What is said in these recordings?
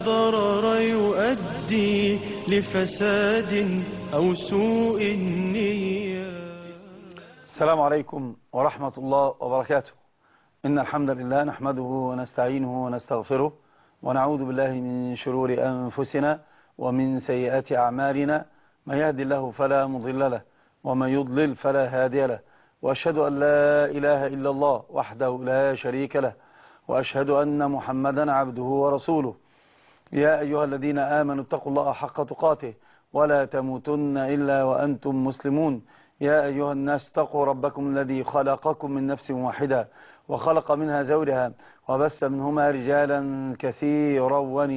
ضرر يؤدي لفساد أو سوء النية. السلام عليكم ورحمة الله وبركاته. إن الحمد لله نحمده ونستعينه ونستغفره ونعوذ بالله من شرور أنفسنا ومن سيئات أعمالنا. من يهدي الله فلا مضل له ومن يضلل فلا هادي له، وأشهد أن لا إله إلا الله وحده لا شريك له، وأشهد أن محمدا عبده ورسوله. يا أيها الذين آمنوا اتقوا الله حق تقاته ولا تموتن إلا وأنتم مسلمون. يا أيها الناس اتقوا ربكم الذي خلقكم من نفس واحدة وخلق منها زوجها وبث منهما رجالا كثيرا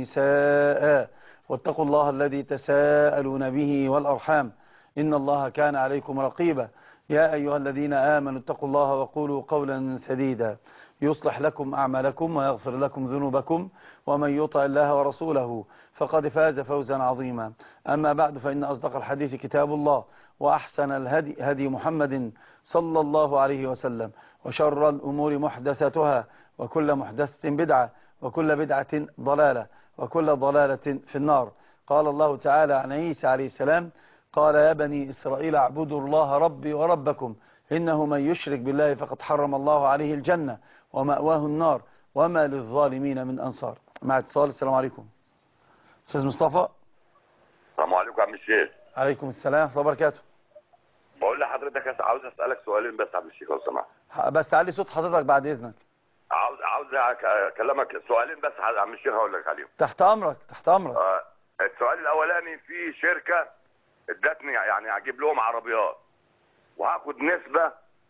ونساء، واتقوا الله الذي تساءلون به والأرحام إن الله كان عليكم رقيبا. يا أيها الذين آمنوا اتقوا الله وقولوا قولا سديدا يصلح لكم أعمالكم ويغفر لكم ذنوبكم، ومن يطع الله ورسوله فقد فاز فوزا عظيما. أما بعد، فإن أصدق الحديث كتاب الله، وأحسن الهدي هدي محمد صلى الله عليه وسلم، وشر الأمور محدثاتها، وكل محدثة بدعة، وكل بدعة ضلالة، وكل ضلالة في النار. قال الله تعالى عن عيسى عليه السلام: قال يا بني إسرائيل اعبدوا الله ربي وربكم إنه من يشرك بالله فقد حرم الله عليه الجنة ومأواه النار وما للظالمين من أنصار. مع اتصال. السلام عليكم أستاذ مصطفى. السلام عليكم يا عم الشيخ. عليكم السلام ورحمة الله وبركاته. بقول لحضرتك عاوز اسالك سؤالين بس يا عم الشيخ لو سمحت. بس علي صوت حضرتك بعد إذنك. عاوز اكلمك سؤالين بس يا عم الشيخ هقول لك عليهم. تحت أمرك تحت أمرك. السؤال الاولاني، في شركه ادتني يعني هجيب لهم عربيات وهاخد نسبه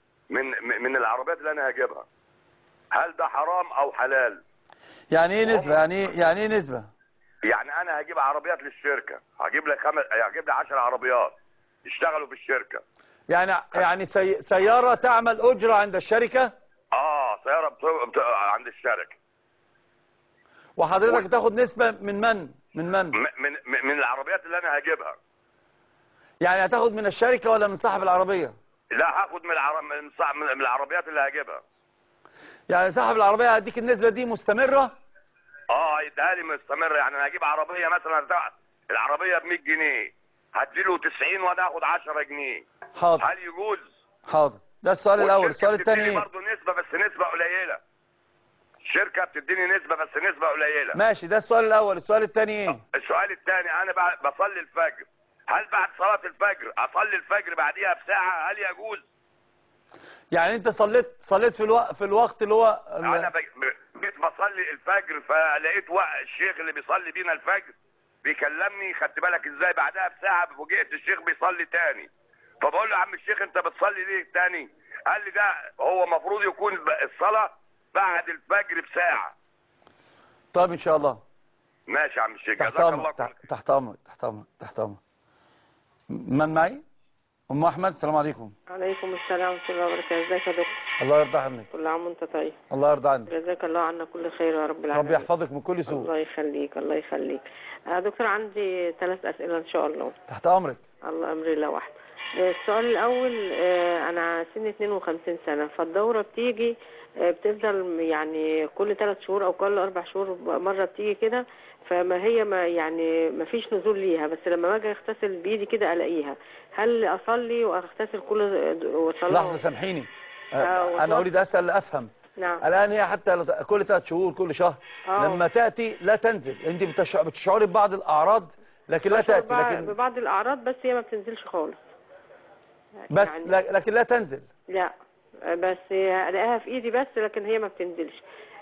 من العربيات اللي انا هجيبها، هل ده حرام او حلال؟ يعني ايه نسبة؟ يعني ايه نسبة؟ يعني انا هجيب عربيات للشركه، هجيب لي 10 عربيات يشتغلوا في الشركه. يعني سيارة تعمل أجرة عند الشركة؟ سيارة عند الشركة. وحضرتك بتاخد نسبة من من؟ من العربيات اللي انا هجيبها. يعني هتاخد من الشركة ولا من صاحب العربية؟ لا، هاخد من العربيات اللي هجيبها. يعني صاحب العربية هيديك النسبة دي مستمرة؟ هيديها لي مستمرة. يعني انا هجيب عربية مثلا العربية ب 100 جنيه، هديله 90 وانا هاخد 10 جنيه. حاضر. هل يجوز؟ حاضر. ده السؤال الأول. السؤال الثاني ايه؟ برضه نسبة، بس نسبة قليلة. الشركة بتديني نسبة بس نسبة قليلة. ماشي، ده السؤال الأول. السؤال الثاني ايه؟ السؤال الثاني، انا بصلي الفجر، هل بعد صلاة الفجر اصلي الفجر بعديها بساعة؟ هل يجوز؟ يعني انت صليت في الوقت اللي هو انا جيت بصلي الفجر، فلقيت الشيخ اللي بيصلي بينا الفجر بيكلمني، خدت بالك ازاي؟ بعدها بساعة فوجئت الشيخ بيصلي تاني، فبقول له يا عم الشيخ انت بتصلي ليه تاني؟ قال لي ده هو المفروض يكون الصلاة بعد الفجر بساعة. طيب ان شاء الله. ماشي يا عم الشيخ، تحت امرك تحت امرك تحت امرك تحت امرك. من معي؟ ام احمد. السلام عليكم. عليكم السلام ورحمه الله وبركاته. ازيك يا دكتور؟ الله يرضى عنك. كل عام وانت طيب. الله يرضى عنك. جزاك الله عنا كل خير يا رب العالمين. ربي يحفظك من كل سوء. الله يخليك الله يخليك. يا دكتور عندي 3 اسئله ان شاء الله. تحت امرك. الله امري لا واحد. السؤال الاول، انا سني 52 سنه، فالدوره بتيجي بتفضل يعني كل 3 شهور او كل 4 شهور مره بتيجي كده، فما هي ما فيش نزول ليها، بس لما باجي اغتسل بايدي كده الاقيها. هل اصلي واغتسل وصلاه؟ لحظه سامحيني، انا اريد اسال افهم. نعم. الان هي حتى كل 3 شهور كل شهر لما تاتي لا تنزل، انت بتشعري ببعض الاعراض لكن لا تاتي، لكن ببعض الاعراض بس هي ما بتنزلش خالص بس يعني. لكن لا تنزل. لا بس الاقيها في ايدي بس، لكن هي ما بتنزلش.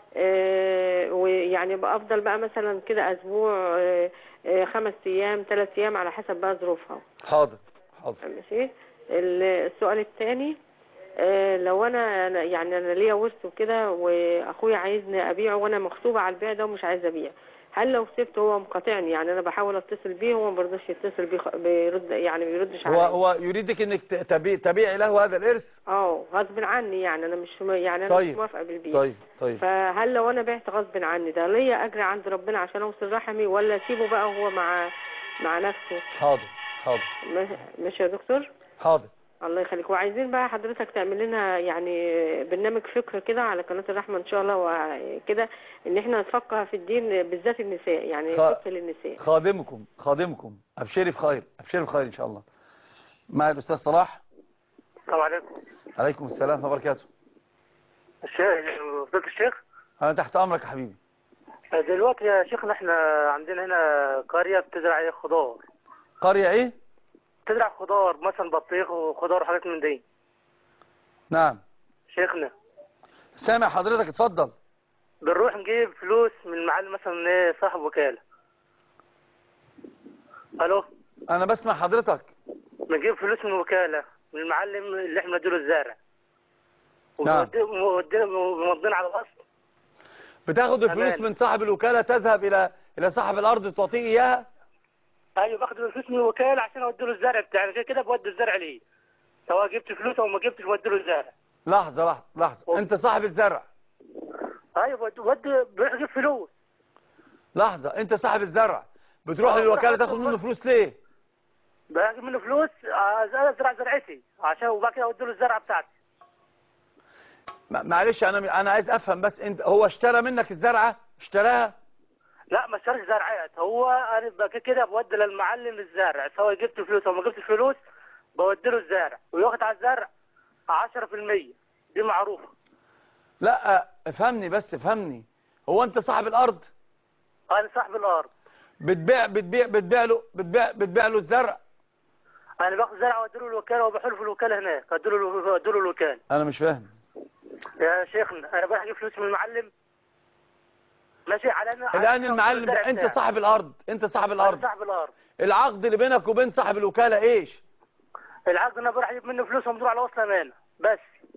ويعني بفضل بقى مثلا كده اسبوع، 5 ايام 3 ايام على حسب بقى ظروفها. حاضر. ماشي. السؤال الثاني، لو انا يعني انا ليا ورث وكده واخويا عايزني ابيعه وانا مغصوبه على البيع ده ومش عايزه ابيع، هل لو سبته هو مقاطعني؟ يعني انا بحاول اتصل بيه هو ما بيرضاش يتصل بيه، بيردش عليا. هو يريدك انك تبيعي له هذا الارث؟ غصب عني، يعني انا مش يعني انا طيب. مش موافقه بالبيع. طيب. فهل لو انا بعت غصب عني ده ليا اجر عند ربنا عشان اوصل رحمي، ولا اسيبه بقى هو مع نفسه؟ حاضر. ماشي يا دكتور. حاضر. الله يخليك. وعايزين بقى حضرتك تعمل لنا يعني برنامج فقه كده على قناة الرحمة ان شاء الله، وكده ان احنا نفقه في الدين بالذات النساء، يعني فقه للنساء. خادمكم ابشري بخير، ابشري بخير ان شاء الله. مع الاستاذ صلاح. السلام عليكم. عليكم السلام ورحمه الله وبركاته. فضيلة الشيخ، انا تحت امرك يا حبيبي. دلوقتي يا شيخنا احنا عندنا هنا قرية بتزرع خضار. قرية ايه؟ بتزرع خضار، مثلا بطيخ وخضار وحاجات من دي. نعم شيخنا سامع حضرتك، اتفضل. بنروح نجيب فلوس من المعلم مثلا ايه صاحب وكالة. الو، انا بسمع حضرتك. بنجيب فلوس من وكالة من المعلم اللي احنا نديله الزرع. نعم. ومضين على الاصل. بتاخد الفلوس من صاحب الوكالة تذهب الى صاحب الارض تعطيه اياها؟ ايوه، باخد الفلوس من الوكالة عشان اودي له الزرع بتاعي، كده كده بودي الزرع ليه، سواء جبت فلوس او ما جبتش بودي له الزرع. لحظة انت صاحب الزرع. ايوه بروح اجيب فلوس. لحظة انت صاحب الزرع، بتروح للوكالة تاخد منه فلوس ليه؟ باخد منه فلوس ازرع زرعتي عشان، وبعد كده اودي له الزرعه بتاعتي. معلش انا عايز افهم بس، انت هو اشترى منك الزرعة؟ اشتراها؟ لا ما اشتراش زرعات، هو انا كده بودي للمعلم الزرع، سواء جبت فلوس او ما جبتش فلوس بودي له الزرع، وياخد على الزرع 10%، دي معروفه. لا افهمني، هو انت صاحب الارض؟ انا صاحب الارض. بتبيع له الزرع؟ انا باخد زرع وادي له الوكاله وبحول في الوكاله هناك، ادي له الوكاله. انا مش فاهم يا شيخنا، انا بروح اجيب فلوس من المعلم ماشي على الان المعلم ده انت صاحب الارض، انا صاحب الارض. العقد اللي بينك وبين صاحب الوكالة ايش؟ العقد انا بروح اجيب منه فلوس ومدور على وصل امانه بس.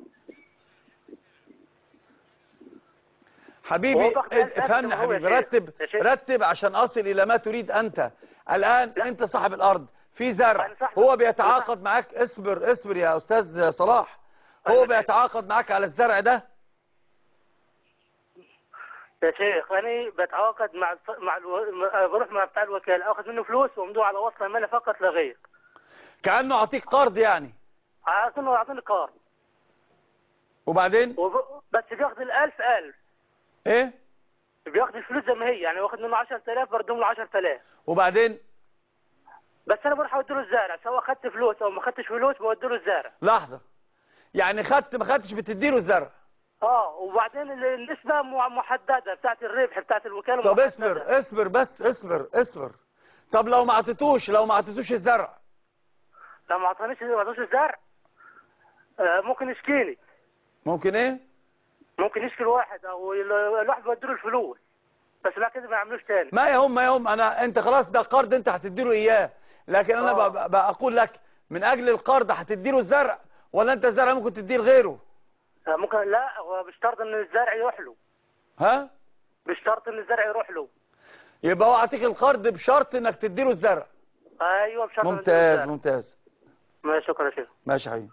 حبيبي افهمني يا حبيبي، رتب عشان اصل الى ما تريد انت. الان لا. انت صاحب الارض، في زرع، هو بيتعاقد معاك. اصبر يا استاذ صلاح، هو بيتعاقد معاك على الزرع ده يا شيخ. انا بتعاقد بروح مع بتاع الوكاله اخذ منه فلوس ومدور على وصل امانه فقط لا غير. كانه اعطيك قرض يعني؟ كانه يعطيني قرض. وبعدين بس بياخد ال1000 ايه؟ بياخد الفلوس زي ما هي، يعني واخد منه 10000 بردهم له 10000. وبعدين بس انا بروح اودي له الزرع، سواء خدت فلوس او ما خدتش فلوس بودي له الزرع. لحظه، يعني خدت ما خدتش بتدي له الزرع؟ وبعدين النسبه محدده بتاعت الربح بتاعت الوكاله. طب اصبر. طب لو ما عطيتوش الزرع؟ لو ما عطانيش الزرع ممكن يشكيني. ممكن ايه؟ ممكن يشكي الواحد، او الواحد بيودي له الفلوس، بس لا كده ما يعملوش تاني. ما يهم انت خلاص ده قرض انت هتدي له اياه، لكن انا بقول لك من اجل القرض هتدي له الزرع، ولا انت الزرع ممكن تديه لغيره؟ ممكن. لا، هو بيشترط ان الزرع يروح له. ها؟ بيشترط ان الزرع يروح له. يبقى هو اعطيك القرض بشرط انك تدي له الزرع. ايوه بشرط. ممتاز. ماشي، شكرا يا شيخ. ماشي يا حبيبي.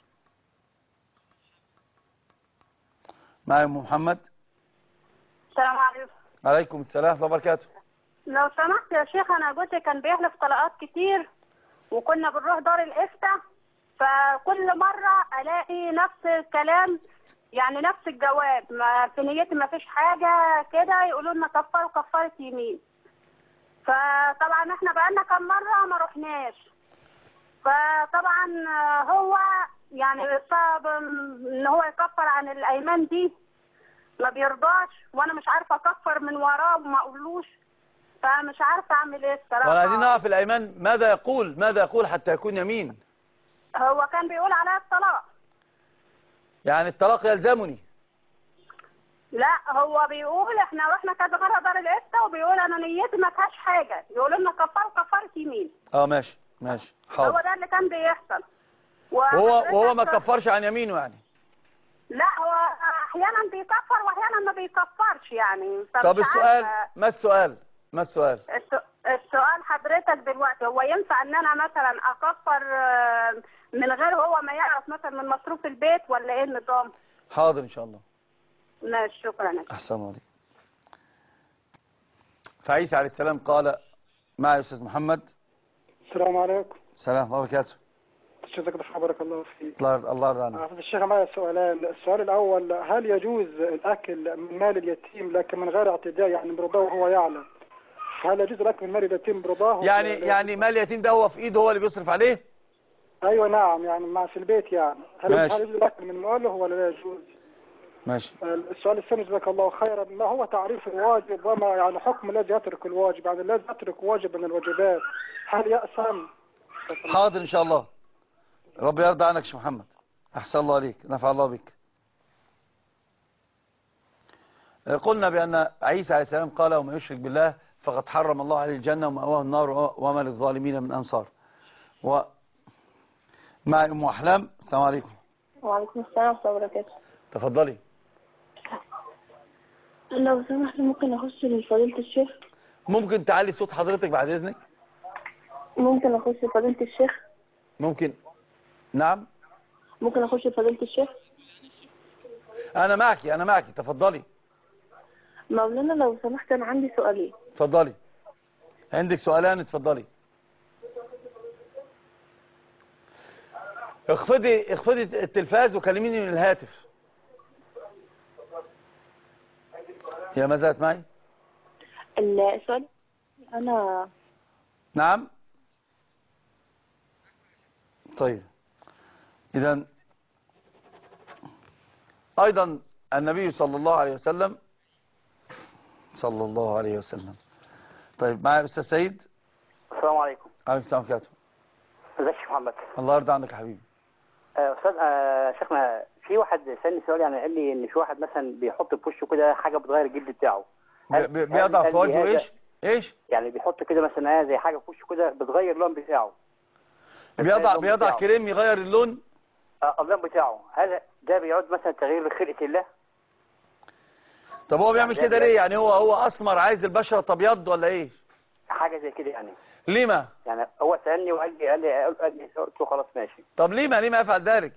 معايا ام محمد. السلام عليكم. عليكم السلام ورحمه الله وبركاته. لو سمحت يا شيخ، انا جوزي كان بيحلف طلقات كتير، وكنا بنروح دار الافتاء، فكل مره الاقي نفس الكلام، يعني نفس الجواب، ما في نيتي ما فيش حاجه كده، يقولوا لنا كفاره يمين. فطبعا احنا بقالنا كم مره ما رحناش، فطبعا هو يعني صعب ان هو يكفر عن الايمان دي، ما بيرضاش، وانا مش عارفه اكفر من وراه وما اقولوش، فمش عارفه اعمل ايه الصراحه. وانا عايزين نعرف الايمان ماذا يقول حتى يكون يمين. هو كان بيقول عليها الطلاق. يعني الطلاق يلزمني؟ لا، هو بيقول احنا رحنا كذا مره دار الافتاء، وبيقول انا نيتي ما فيهاش حاجه، يقولوا لنا كفاره يمين. ماشي حاضر. هو ده اللي كان بيحصل. وهو ما كفرش عن يمينه يعني؟ لا، هو احيانا بيكفر واحيانا ما بيكفرش يعني. طب السؤال ما السؤال؟ السؤال حضرتك دلوقتي، هو ينفع ان انا مثلا اكفر من غير هو ما يعرف، مثلا من مصروف البيت، ولا ايه النظام؟ حاضر ان شاء الله. ماشي، شكرا. احسن عليك. فعيسى عليه السلام قال: معي استاذ محمد. السلام عليكم. السلام ورحمه الله وبركاته. جزاك الله خير، بارك الله فيك. الله يرضى عنك. عفوا الشيخ، معي سؤالان. السؤال الأول، هل يجوز الأكل من مال اليتيم لكن من غير اعتداء، يعني برضاه وهو يعلم؟ هل يجوز الأكل من مال اليتيم برضاه؟ يعني مال اليتيم ده هو في إيده، هو اللي بيصرف عليه؟ أيوة نعم، يعني مع في البيت يعني. هل يجوز الأكل من ماله ولا لا يجوز؟ ماشي. السؤال الثاني، جزاك الله خيرا، ما هو تعريف الواجب وما يعني حكم الذي يترك الواجب؟ يعني الذي يترك واجب من الواجبات هل يأثم؟ حاضر إن شاء الله. رب يرضى عنك يا شيخ محمد. أحسن الله عليك، نفع الله بك. قلنا بأن عيسى عليه السلام قال: ومن يشرك بالله فقد حرم الله عليه الجنة ومأواه النار وما للظالمين من أنصار. مع أم أحلام. السلام عليكم. وعليكم السلام ورحمة الله وبركاته. تفضلي. لو سمحت ممكن أخش لفضيلة الشيخ؟ ممكن تعلي صوت حضرتك بعد إذنك؟ ممكن أخش لفضيلة الشيخ؟ ممكن. نعم. ممكن أخش لفضيلة الشيخ؟ أنا معك تفضلي. مولانا لو سمحت أنا عندي سؤالين. تفضلي. عندك سؤالان، اتفضلي. اخفضي التلفاز وكلميني من الهاتف. هي ما زالت معي؟ السؤال أنا. نعم. طيب، إذن أيضا النبي صلى الله عليه وسلم طيب، معي الأستاذ سيد. السلام عليكم. عليكم السلام ورحمة الله. ازيك يا شيخ محمد؟ الله يرضى عنك يا حبيبي. استاذ شيخنا، في واحد سألني سؤال، يعني قال لي ان في واحد مثلا بيحط في وشه كده حاجه بتغير الجلد بتاعه. بيضع في وجهه ايش؟ يعني بيحط كده مثلا زي حاجه في وشه كده بتغير اللون بتاعه. بيضع كريم يغير اللون؟ اللون بتاعه. هل ده بيعود مثلا تغيير لخلقه الله؟ طب هو بيعمل كده ليه؟ يعني هو اسمر عايز البشره تبيض ولا ايه؟ حاجه زي كده يعني. ليه؟ يعني هو سألني وقال لي قلت له خلاص ماشي. طب ليه ما يفعل ذلك؟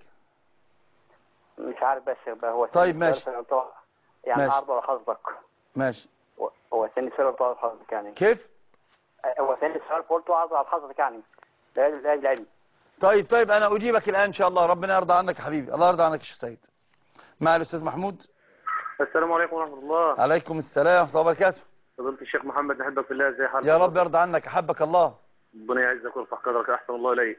مش عارف بس هو طيب ماشي. يعني عرضه على حضرتك. ماشي. هو ثاني سؤال قلت على حضرتك يعني. كيف؟ هو ثاني سؤال قلت عرضه على حضرتك يعني. لا العلم. طيب انا اجيبك الان ان شاء الله. ربنا يرضى عنك يا حبيبي. الله يرضى عنك يا شيخ سيد. مع الاستاذ محمود. السلام عليكم ورحمه الله. عليكم السلام ورحمه الله وبركاته. فضيلة الشيخ محمد، نحبك في الله. ازي حالك؟ يا رب يرضى عنك، احبك الله. ربنا يعزك ويرفع قدرك. احسن الله اليك.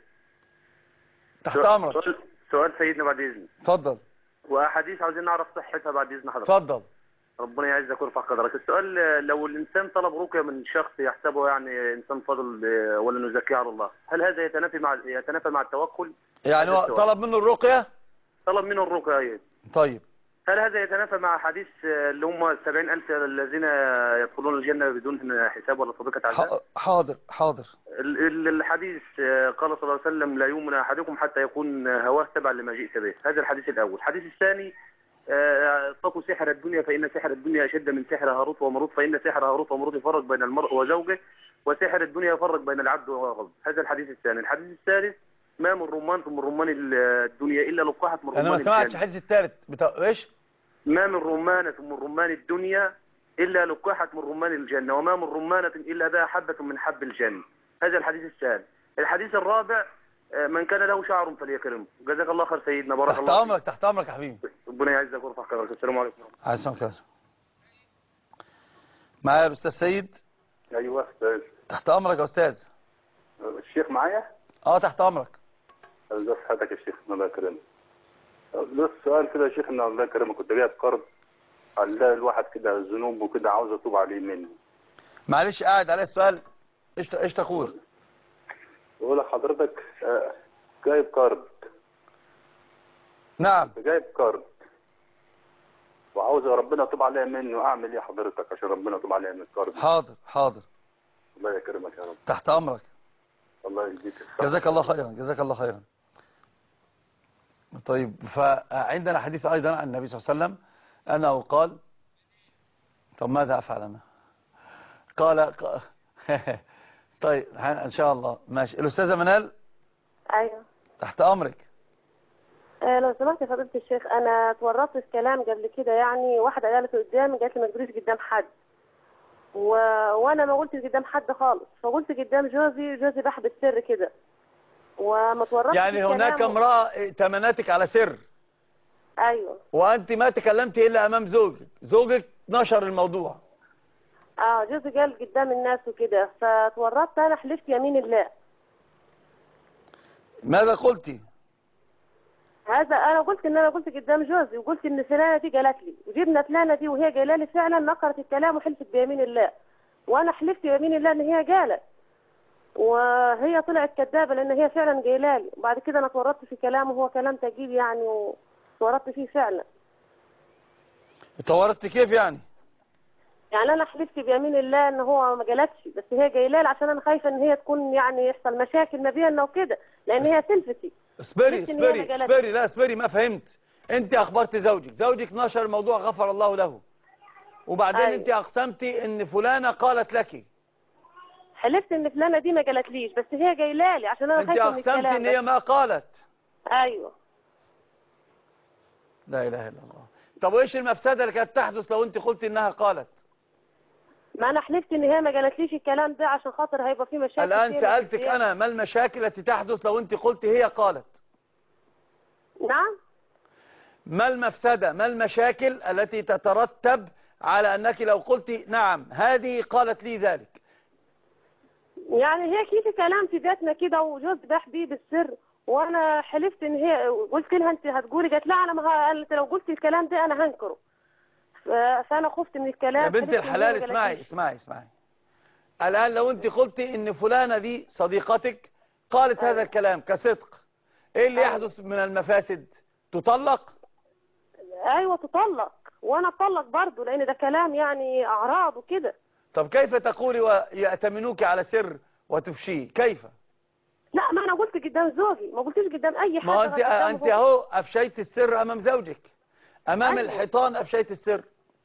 تحت امرك. سؤال سيدنا بعد اذنك. اتفضل. واحاديث عاوزين نعرف صحتها بعد اذن حضرتك. اتفضل. ربنا يعزك ويرفع قدرك. السؤال، لو الانسان طلب رقيه من شخص يحسبه يعني انسان فاضل ولا نزكيه على الله، هل هذا يتنافى مع التوكل؟ يعني هو طلب منه الرقيه؟ طلب منه الرقيه ايوه. طيب، هل هذا يتنافى مع حديث اللي هم 70,000 الذين يدخلون الجنة بدون حساب ولا سابقة عذاب؟ حاضر. الحديث قال صلى الله عليه وسلم: لا يؤمن أحدكم حتى يكون هواه تبعا لما جئت به. هذا الحديث الأول. الحديث الثاني: اتقوا سحر الدنيا فإن سحر الدنيا أشد من سحر هاروت وماروت، فإن سحر هاروت وماروت يفرق بين المرء وزوجه، وسحر الدنيا يفرق بين العبد وربه. هذا الحديث الثاني. الحديث الثالث: ما من رمان ثم رمان الدنيا إلا لقحت من رمان الجنة. أنا ما سمعتش الحديث الثالث إيش؟ ما من رمانة من رمان الدنيا إلا لقحت من رمان الجنة، وما من رمانة إلا بها حبة من حب الجنة. هذا الحديث الثالث. الحديث الرابع: من كان له شعر فليكرمه. جزاك الله خير سيدنا، بارك الله فيك. تحت أمرك يا حبيبي. ربنا يعزك ويرفع قدرك. السلام عليكم. عليكم السلام. معايا يا أستاذ سيد؟ أيوه أستاذ. تحت أمرك يا أستاذ. الشيخ معايا؟ تحت أمرك. ازي صحتك يا شيخ؟ الله يكرمك. بس سؤال كده يا شيخ، ان الله يكرمك، كنت جايب قرض على الواحد كده ذنوب وكده عاوز اتوب عليه منه. معلش قاعد عليه السؤال. ايش تقول؟ بقول لحضرتك جايب قرض. نعم. جايب قرض وعاوز ربنا يتوب عليا منه، اعمل ايه حضرتك عشان ربنا يتوب عليا من القرض؟ حاضر. الله يكرمك يا رب. تحت امرك. الله يجزيك. جزاك الله خيرا. طيب، فعندنا حديث ايضا عن النبي صلى الله عليه وسلم انه قال: طب ماذا افعل انا؟ قال طيب ان شاء الله ماشي. الاستاذه منال. ايوه تحت امرك. لو سمحت يا فضيلة الشيخ، انا اتورطت في كلام قبل كده، يعني واحده قالت قدامي، قالت لي ما تقوليش قدام حد، وانا ما قلتش قدام حد خالص، فقلت قدام جوزي بحب السر كده، وما تورطش يعني في هناك كلامه. امرأة ائتمنتك على سر، ايوه. وأنت ما تكلمت إلا أمام زوجك نشر الموضوع. جوزي قال قدام الناس وكده، فتورطت انا، حلفت يمين الله. ماذا قلتي؟ هذا انا قلت ان انا قلت قدام جوزي، وقلت ان فلانه دي قالت لي، وجبنا فلانه دي وهي قايله لي فعلا، نقرت الكلام وحلفت بيمين الله، وانا حلفت بيمين الله ان هي قالت، وهي طلعت كذابه لان هي فعلا قايله لي. وبعد كده انا تورطت في كلامه، وهو كلام تجيب يعني، وتورطت فيه فعلا. تورطت كيف يعني؟ يعني انا حلفت بيمين الله ان هو ما قالتش، بس هي قايله لي عشان انا خايفه ان هي تكون يعني يحصل مشاكل ما بيننا وكده، لان هي سلفتي. اصبري ما فهمت. انت اخبرت زوجك نشر الموضوع غفر الله له، وبعدين أيوة. انت اقسمتي ان فلانة قالت لك. حلفت ان فلانه دي ما قالتليش، بس هي قايله لي عشان انا خايفه من الكلام. انت اقسمتي ان هي ما قالت. ايوه. لا اله الا الله. طب وايش المفسدة اللي كانت تحدث لو انت قلت انها قالت؟ ما انا حلفت ان هي ما قالتليش الكلام ده عشان خاطر هيبقى في مشاكل. الان سألتك انا ما المشاكل التي تحدث لو انت قلت هي قالت؟ نعم. ما المفسدة، ما المشاكل التي تترتب على انك لو قلت نعم هذه قالت لي ذلك؟ يعني هي كيف كلام في بيتنا كده، وجوز باح بيه بالسر، وانا حلفت ان هي، قلت لها انت هتقولي، قالت لا انا ما قالت لو قلت الكلام ده انا هنكره، فانا خفت من الكلام. يا بنت الحلال اسمعي. الان لو انت قلتي ان فلانة دي صديقتك قالت هذا الكلام كصدق، ايه اللي يحدث من المفاسد؟ تطلق؟ ايوه تطلق، وانا اطلق برضه، لان ده كلام يعني اعراض وكده. طب كيف تقولي ويأتمنوك على سر وتفشيه؟ كيف؟ لا، ما انا قلت قدام زوجي، ما قلتش قدام اي حد. ما انت اهو افشيت السر امام زوجك، امام أيوة. الحيطان افشيت السر.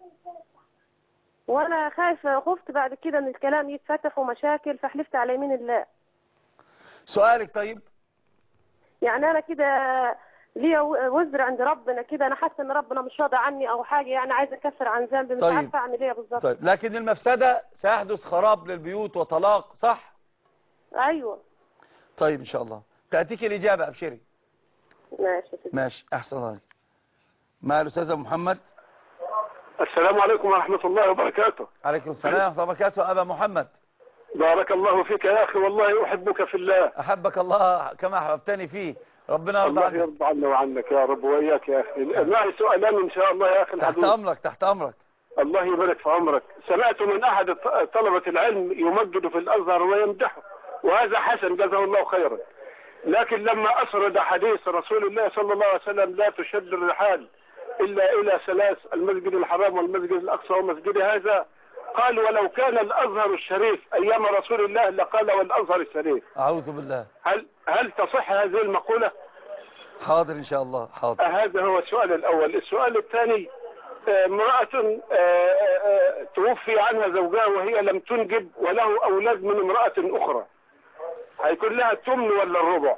وانا خفت بعد كده ان الكلام يتفتح ومشاكل، فحلفت على يمين الله. سؤالك طيب؟ يعني انا كده ليا وزر عند ربنا كده، انا حاسه ان ربنا مش راضي عني او حاجه، يعني عايزه اكفر عن ذنبي، مش عارفه اعمل ايه بالظبط. طيب لكن المفسده سيحدث خراب للبيوت وطلاق، صح؟ ايوه. طيب ان شاء الله تاتيك الاجابه، ابشري. ماشي احسن الله. مع الاستاذ محمد. السلام عليكم ورحمه الله وبركاته. عليكم السلام ورحمه الله وبركاته. ابا محمد، بارك الله فيك يا اخي، والله احبك في الله. احبك الله كما احببتني فيه. ربنا يرضى عنك. الله يرضى عنا وعنك يا رب، واياك يا اخي. معي سؤالان ان شاء الله يا اخي الحبيب. تحت امرك. الله يبارك في عمرك. سمعت من احد طلبه العلم يمجد في الازهر ويمدحه، وهذا حسن جزاه الله خيرا، لكن لما اسرد حديث رسول الله صلى الله عليه وسلم لا تشد الرحال الا الى ثلاث: المسجد الحرام والمسجد الاقصى ومسجد هذا، قال ولو كان الازهر الشريف ايام رسول الله لقال والازهر الشريف. اعوذ بالله. هل تصح هذه المقولة؟ حاضر ان شاء الله، حاضر. هذا هو السؤال الاول. السؤال الثاني: امرأة توفي عنها زوجها وهي لم تنجب وله اولاد من امرأة اخرى، هيكون لها الثمن ولا الربع؟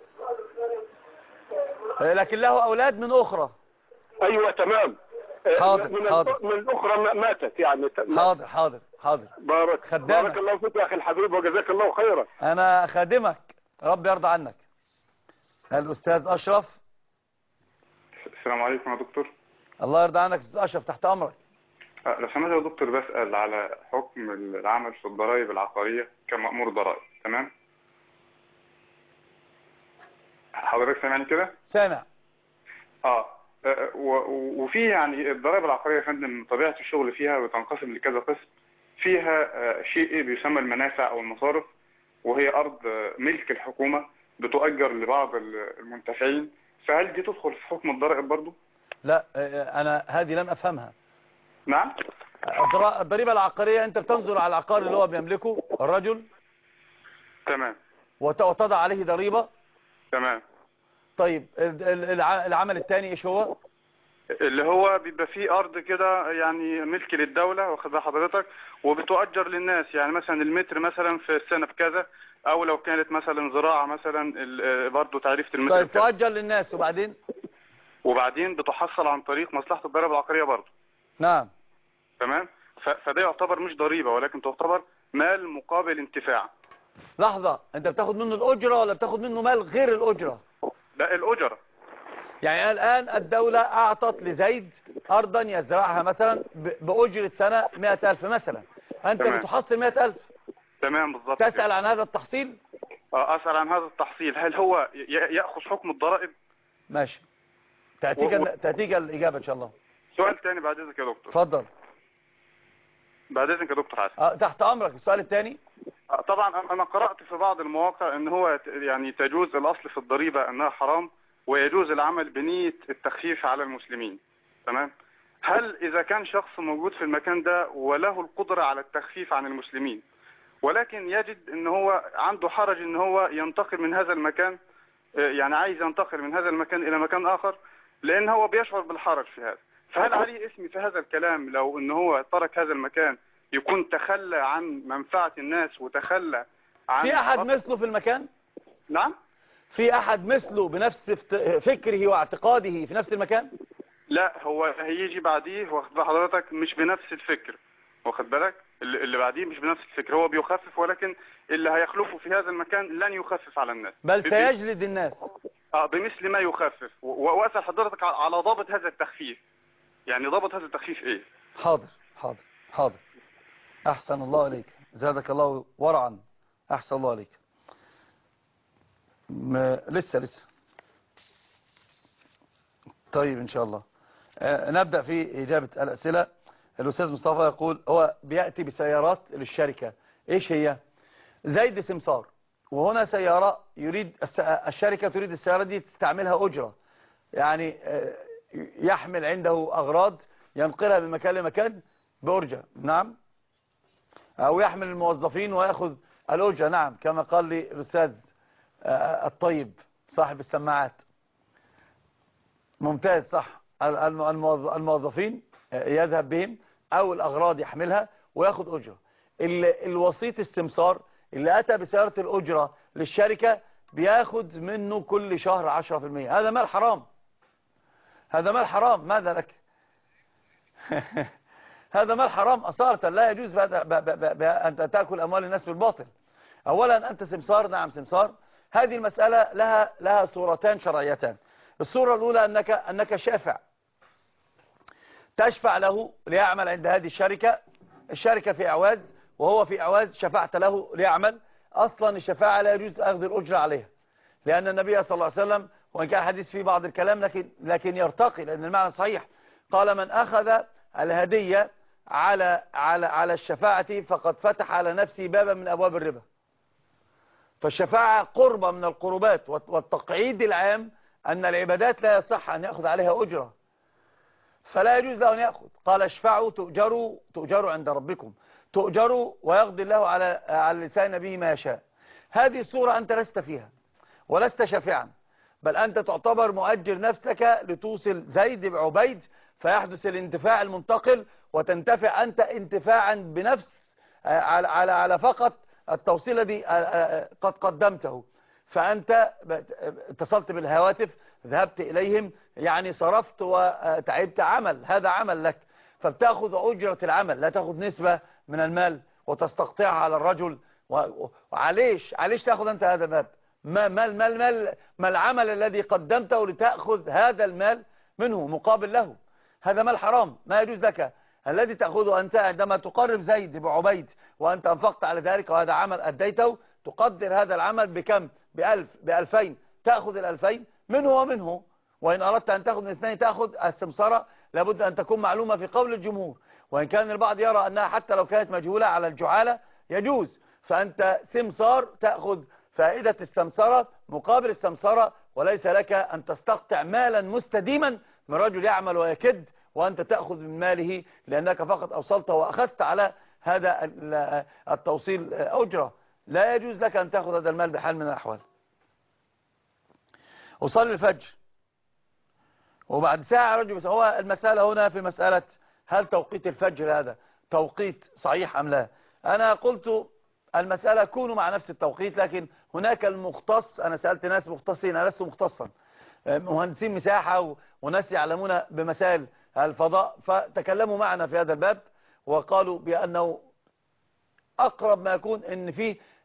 لكن له اولاد من اخرى. ايوه تمام. حاضر. من الاخرى ماتت يعني. حاضر. بارك الله فيك يا اخي الحبيب، وجزاك الله خيرا. انا خادمك، رب يرضى عنك. الاستاذ اشرف. السلام عليكم يا دكتور. الله يرضى عنك استاذ اشرف، تحت امرك. لو سمحت يا دكتور، بسأل على حكم العمل في الضرائب العقارية كمأمور ضرائب. تمام؟ حضرتك سامعني كده؟ سامع. وفي يعني الضرائب العقارية يا فندم طبيعة الشغل فيها بتنقسم لكذا قسم. فيها شيء بيسمى المنافع او المصارف، وهي ارض ملك الحكومة بتؤجر لبعض المنتفعين، فهل دي تدخل في حكم الضرائب برضو؟ لا، انا هذه لم افهمها. نعم؟ الضريبة العقارية انت بتنظر على العقار اللي هو بيملكه الرجل. تمام. وتضع عليه ضريبة. تمام. طيب العمل الثاني ايش هو؟ اللي هو بيبقى فيه ارض كده يعني ملك للدولة، واخدها حضرتك، وبتؤجر للناس، يعني مثلا المتر مثلا في السنة بكذا، او لو كانت مثلا زراعة مثلا برضه تعريفة المتر. طيب تؤجر للناس وبعدين بتحصل عن طريق مصلحة الضرائب العقارية برضه. نعم. تمام. فده يعتبر مش ضريبة، ولكن تعتبر مال مقابل انتفاع. لحظة، انت بتاخد منه الأجرة ولا بتاخد منه مال غير الأجرة؟ لا الأجرة. يعني الآن الدولة أعطت لزيد أرضا يزرعها مثلا بأجرة سنة 100,000 مثلا، أنت تمام. بتحصل 100,000. تمام بالظبط. تسأل عن هذا التحصيل؟ أسأل عن هذا التحصيل، هل هو يأخذ حكم الضرائب؟ ماشي، تأتيك الإجابة إن شاء الله. سؤال تاني بعد إذنك يا دكتور. اتفضل. بعد إذنك يا دكتور حسن. تحت أمرك. السؤال الثاني. طبعا أنا قرأت في بعض المواقع أن هو يعني تجوز الأصل في الضريبة أنها حرام، ويجوز العمل بنية التخفيف على المسلمين. تمام. هل إذا كان شخص موجود في المكان ده وله القدرة على التخفيف عن المسلمين، ولكن يجد أن هو عنده حرج أن هو ينتقل من هذا المكان، يعني عايز ينتقل من هذا المكان إلى مكان آخر، لأن هو بيشعر بالحرج في هذا، فهل عليه اسم في هذا الكلام لو أن هو ترك هذا المكان، يكون تخلى عن منفعة الناس وتخلى عن... في أحد مثله في المكان؟ نعم؟ في أحد مثله بنفس فكره واعتقاده في نفس المكان؟ لا، هو هيجي بعديه، واخد بال حضرتك، مش بنفس الفكر، واخد بالك، اللي بعديه مش بنفس الفكر، هو بيخفف، ولكن اللي هيخلفه في هذا المكان لن يخفف على الناس، بل سيجلد الناس بمثل ما يخفف. واسأل حضرتك على ضابط هذا التخفيف، يعني ضابط هذا التخفيف ايه؟ حاضر. أحسن الله عليك، زادك الله ورعا، أحسن الله عليك. لسه طيب إن شاء الله. نبدأ في إجابة الأسئلة. الأستاذ مصطفى يقول هو بيأتي بسيارات للشركة، إيش هي؟ زيد سمسار، وهنا سيارة يريد الشركة تريد السيارة دي تستعملها أجرة، يعني يحمل عنده أغراض ينقلها من مكان لمكان بأجرة. نعم، أو يحمل الموظفين ويأخذ الأجرة. نعم، كما قال لي الأستاذ الطيب صاحب السماعات. ممتاز، صح. الموظفين يذهب بهم أو الأغراض يحملها ويأخذ أجرة. الوسيط السمسار اللي أتى بسيارة الأجرة للشركة بياخد منه كل شهر 10%. هذا مال حرام، هذا مال حرام. ماذا لك؟ هذا مال حرام أصالة، لا يجوز أن تأكل أموال الناس بالباطل. أولا أنت سمسار، نعم سمسار. هذه المسألة لها صورتان شرعيتان. الصورة الأولى أنك شافع، تشفع له ليعمل عند هذه الشركة في إعواز، وهو في إعواز شفعت له ليعمل. أصلا الشفاعة لا يجوز أخذ الأجرة عليها، لأن النبي صلى الله عليه وسلم، وإن كان حديث فيه بعض الكلام لكن يرتقي، لأن المعنى صحيح، قال من أخذ الهدية على الشفاعة فقد فتح على نفسه بابا من أبواب الربا. فالشفاعة قربة من القربات، والتقعيد العام أن العبادات لا يصح أن يأخذ عليها أجرة، فلا يجوز له أن يأخذ. قال اشفعوا تؤجروا عند ربكم، تؤجروا ويقضي الله على لسان نبيه ما يشاء. هذه الصورة أنت لست فيها ولست شافعا، بل أنت تعتبر مؤجر نفسك لتوصل زيد بعبيد، فيحدث الانتفاع المنتقل وتنتفع أنت انتفاعا بنفس على فقط التوصيل الذي قد قدمته. فأنت اتصلت بالهواتف، ذهبت إليهم، يعني صرفت وتعبت، عمل، هذا عمل لك، فبتأخذ أجرة العمل، لا تأخذ نسبة من المال وتستقطعها على الرجل. وعليش تأخذ أنت هذا المال؟ ما العمل الذي قدمته لتأخذ هذا المال منه مقابل له؟ هذا مال حرام، ما يجوز لك. الذي تأخذه أنت عندما تقرب زيد بعبيد وأنت أنفقت على ذلك وهذا عمل أديته، تقدر هذا العمل بكم؟ ب2000، تأخذ ال2000 منه ومنه. وإن أردت أن تأخذ من اثنين تأخذ السمسرة، لابد أن تكون معلومة في قول الجمهور، وإن كان البعض يرى أنها حتى لو كانت مجهولة على الجعالة يجوز. فأنت سمسار تأخذ فائدة السمسرة مقابل السمسرة، وليس لك أن تستقطع مالا مستديما من رجل يعمل ويكد وأنت تأخذ من ماله، لأنك فقط أوصلته وأخذت على هذا التوصيل أجرة. لا يجوز لك أن تأخذ هذا المال بحال من الأحوال. وصلي الفجر وبعد ساعة رجل، هو المسألة هنا في مسألة هل توقيت الفجر هذا توقيت صحيح أم لا؟ أنا قلت المسألة كونوا مع نفس التوقيت، لكن هناك المختص. أنا سألت ناس مختصين، أنا لست مختصا، مهندسين مساحة وناس يعلمون بمسائل الفضاء، فتكلموا معنا في هذا الباب وقالوا بأنه أقرب ما يكون أن فيه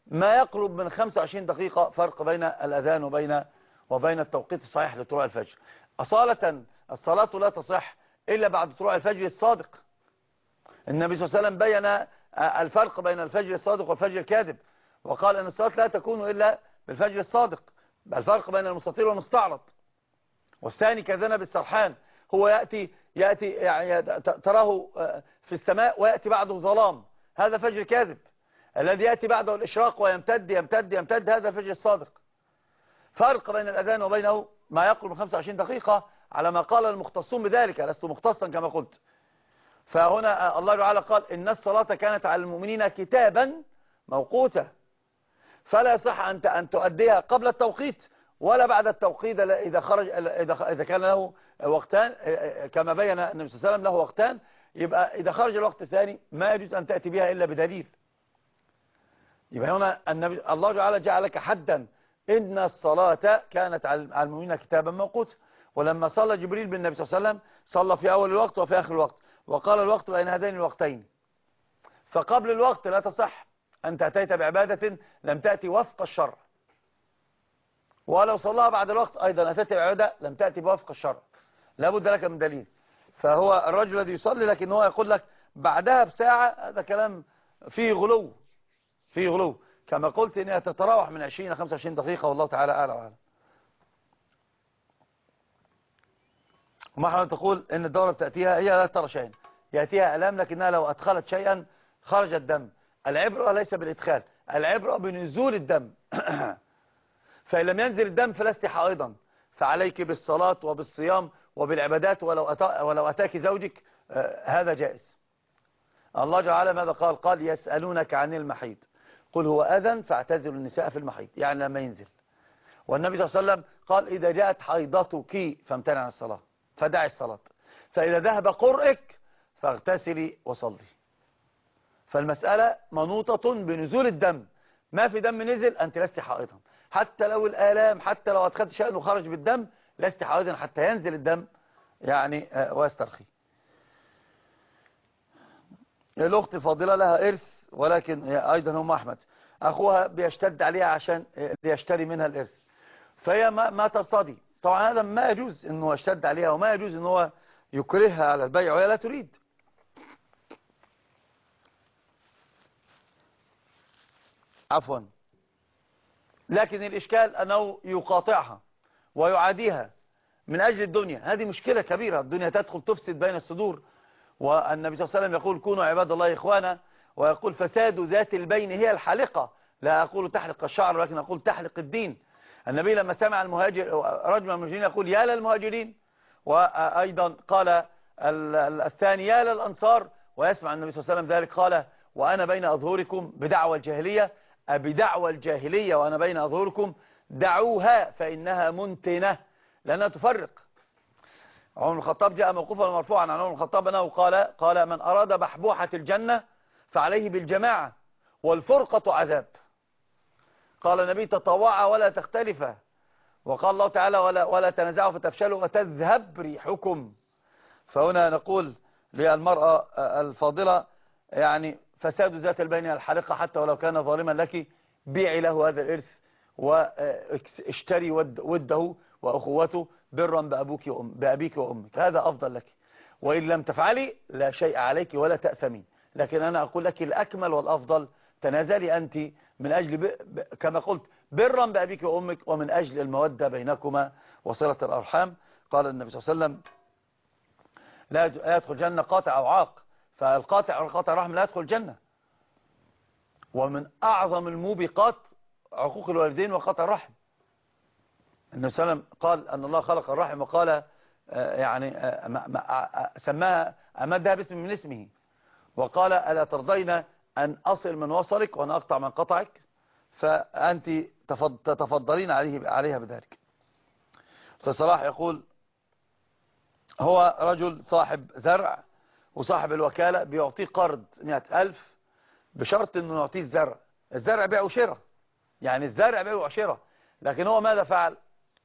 ما يقرب من 25 دقيقة فرق بين الأذان وبين التوقيت الصحيح لطلوع الفجر. أصالة الصلاة لا تصح إلا بعد طلوع الفجر الصادق. النبي صلى الله عليه وسلم بين الفرق بين الفجر الصادق والفجر الكاذب، وقال أن الصلاة لا تكون إلا بالفجر الصادق. الفرق بين المستطيل والمستعرض. والثاني كذنب السرحان، هو يأتي يعني تراه في السماء ويأتي بعده ظلام، هذا فجر كاذب. الذي يأتي بعده الإشراق ويمتد يمتد يمتد، هذا فجر الصادق. فرق بين الأذان وبينه ما يقرب من 25 دقيقة على ما قال المختصون بذلك، لست مختصا كما قلت. فهنا الله تعالى قال إن الصلاة كانت على المؤمنين كتابا موقوتا، فلا يصح أن تؤديها قبل التوقيت ولا بعد التوقيت إذا كان له وقتان، كما بين النبي صلى الله عليه وسلم له وقتان، يبقى إذا خرج الوقت الثاني ما يجوز أن تأتي بها إلا بدليل. يبقى هنا الله تعالى جعل لك حدا، إن الصلاة كانت على المؤمنين كتابا موقوتا. ولما صلى جبريل بالنبي صلى الله عليه وسلم صلى في أول الوقت وفي آخر الوقت، وقال الوقت بين هذين الوقتين. فقبل الوقت لا تصح، أنت أتيت بعبادة لم تأتي وفق الشرع، ولو صلاها بعد الوقت أيضا أتيت بعبادة لم تأتي بوفق الشرع، لابد لك من دليل. فهو الرجل الذي يصلي لكن هو يقول لك بعدها بساعة، هذا كلام فيه غلو كما قلت إنها تتراوح من 20 إلى 25 دقيقة، والله تعالى أعلى وأعلم. وما تقول إن الدورة بتأتيها هي لا ترى شيئا، يأتيها ألام لكنها لو أدخلت شيئا خرج الدم. العبرة ليس بالإدخال، العبرة بنزول الدم. فإن لم ينزل الدم فلست حائضا، فعليك بالصلاة وبالصيام وبالعبادات، ولو أتاك زوجك هذا جائز. الله تعالى ماذا قال؟ قال يسألونك عن المحيض قل هو أذن فاعتزلوا النساء في المحيض، يعني لما ينزل. والنبي صلى الله عليه وسلم قال إذا جاءت حيضتك فامتنع عن الصلاة، فدع الصلاة، فإذا ذهب قرئك فاغتسلي وصلي. فالمسألة منوطة بنزول الدم، ما في دم نزل أنت لست حائضا، حتى لو الآلام، حتى لو أدخلت شأن وخرج بالدم لست حائضا حتى ينزل الدم يعني ويسترخي. الأخت الفاضلة لها إرث، ولكن أيضا هم أحمد أخوها بيشتد عليها عشان يشتري منها الإرث، فهي ما ترتضي. طبعا هذا ما يجوز أنه يشتد عليها، وما يجوز أنه يكرهها على البيع وهي لا تريد. عفوا. لكن الإشكال أنه يقاطعها ويعاديها من أجل الدنيا، هذه مشكلة كبيرة. الدنيا تدخل تفسد بين الصدور، والنبي صلى الله عليه وسلم يقول كونوا عباد الله إخوانا، ويقول فساد ذات البين هي الحالقة، لا أقول تحلق الشعر ولكن أقول تحلق الدين. النبي لما سمع المهاجر رجل من المهاجرين يقول يا للمهاجرين، وأيضا قال الثاني يا للأنصار، ويسمع النبي صلى الله عليه وسلم ذلك قال وأنا بين أظهركم بدعوى الجاهلية، بدعوى الجاهلية وأنا بين أظهركم، دعوها فإنها منتنة، لأنها تفرق. عمر بن الخطاب جاء موقوفا ومرفوعا عن عمر بن الخطاب أنه قال من أراد بحبوحة الجنة فعليه بالجماعة والفرقة عذاب. قال النبي تطوعا ولا تختلفا، وقال الله تعالى ولا تنازعوا فتفشلوا وتذهب ريحكم. فهنا نقول للمرأة الفاضلة يعني فساد ذات البين الحالقة، حتى ولو كان ظالما لك بيعي له هذا الإرث واشتري وده وأخوته برا بأبيك وأمك، هذا أفضل لك. وإن لم تفعلي لا شيء عليك ولا تأثمين، لكن أنا أقول لك الأكمل والأفضل تنازلي أنت من أجل كما قلت برا بأبيك وأمك، ومن أجل المودة بينكما وصلة الأرحام. قال النبي صلى الله عليه وسلم لا يدخل جنة قاطع أو عاق، فالقاطع والقاطع رحم لا يدخل الجنة. ومن أعظم الموبقات عقوق الوالدين وقاطع الرحم. النبي صلى الله عليه وسلم قال أن الله خلق الرحم وقال يعني سماها أمدها باسم من اسمه، وقال ألا ترضين أن أصل من وصلك وأن أقطع من قطعك، فأنت تتفضلين عليها بذلك. أستاذ صلاح يقول هو رجل صاحب زرع وصاحب الوكالة بيعطيه قرض 100,000 بشرط أنه يعطيه الزرع. الزرع بيع وشراء، يعني الزرع بيع وشراء، لكن هو ماذا فعل؟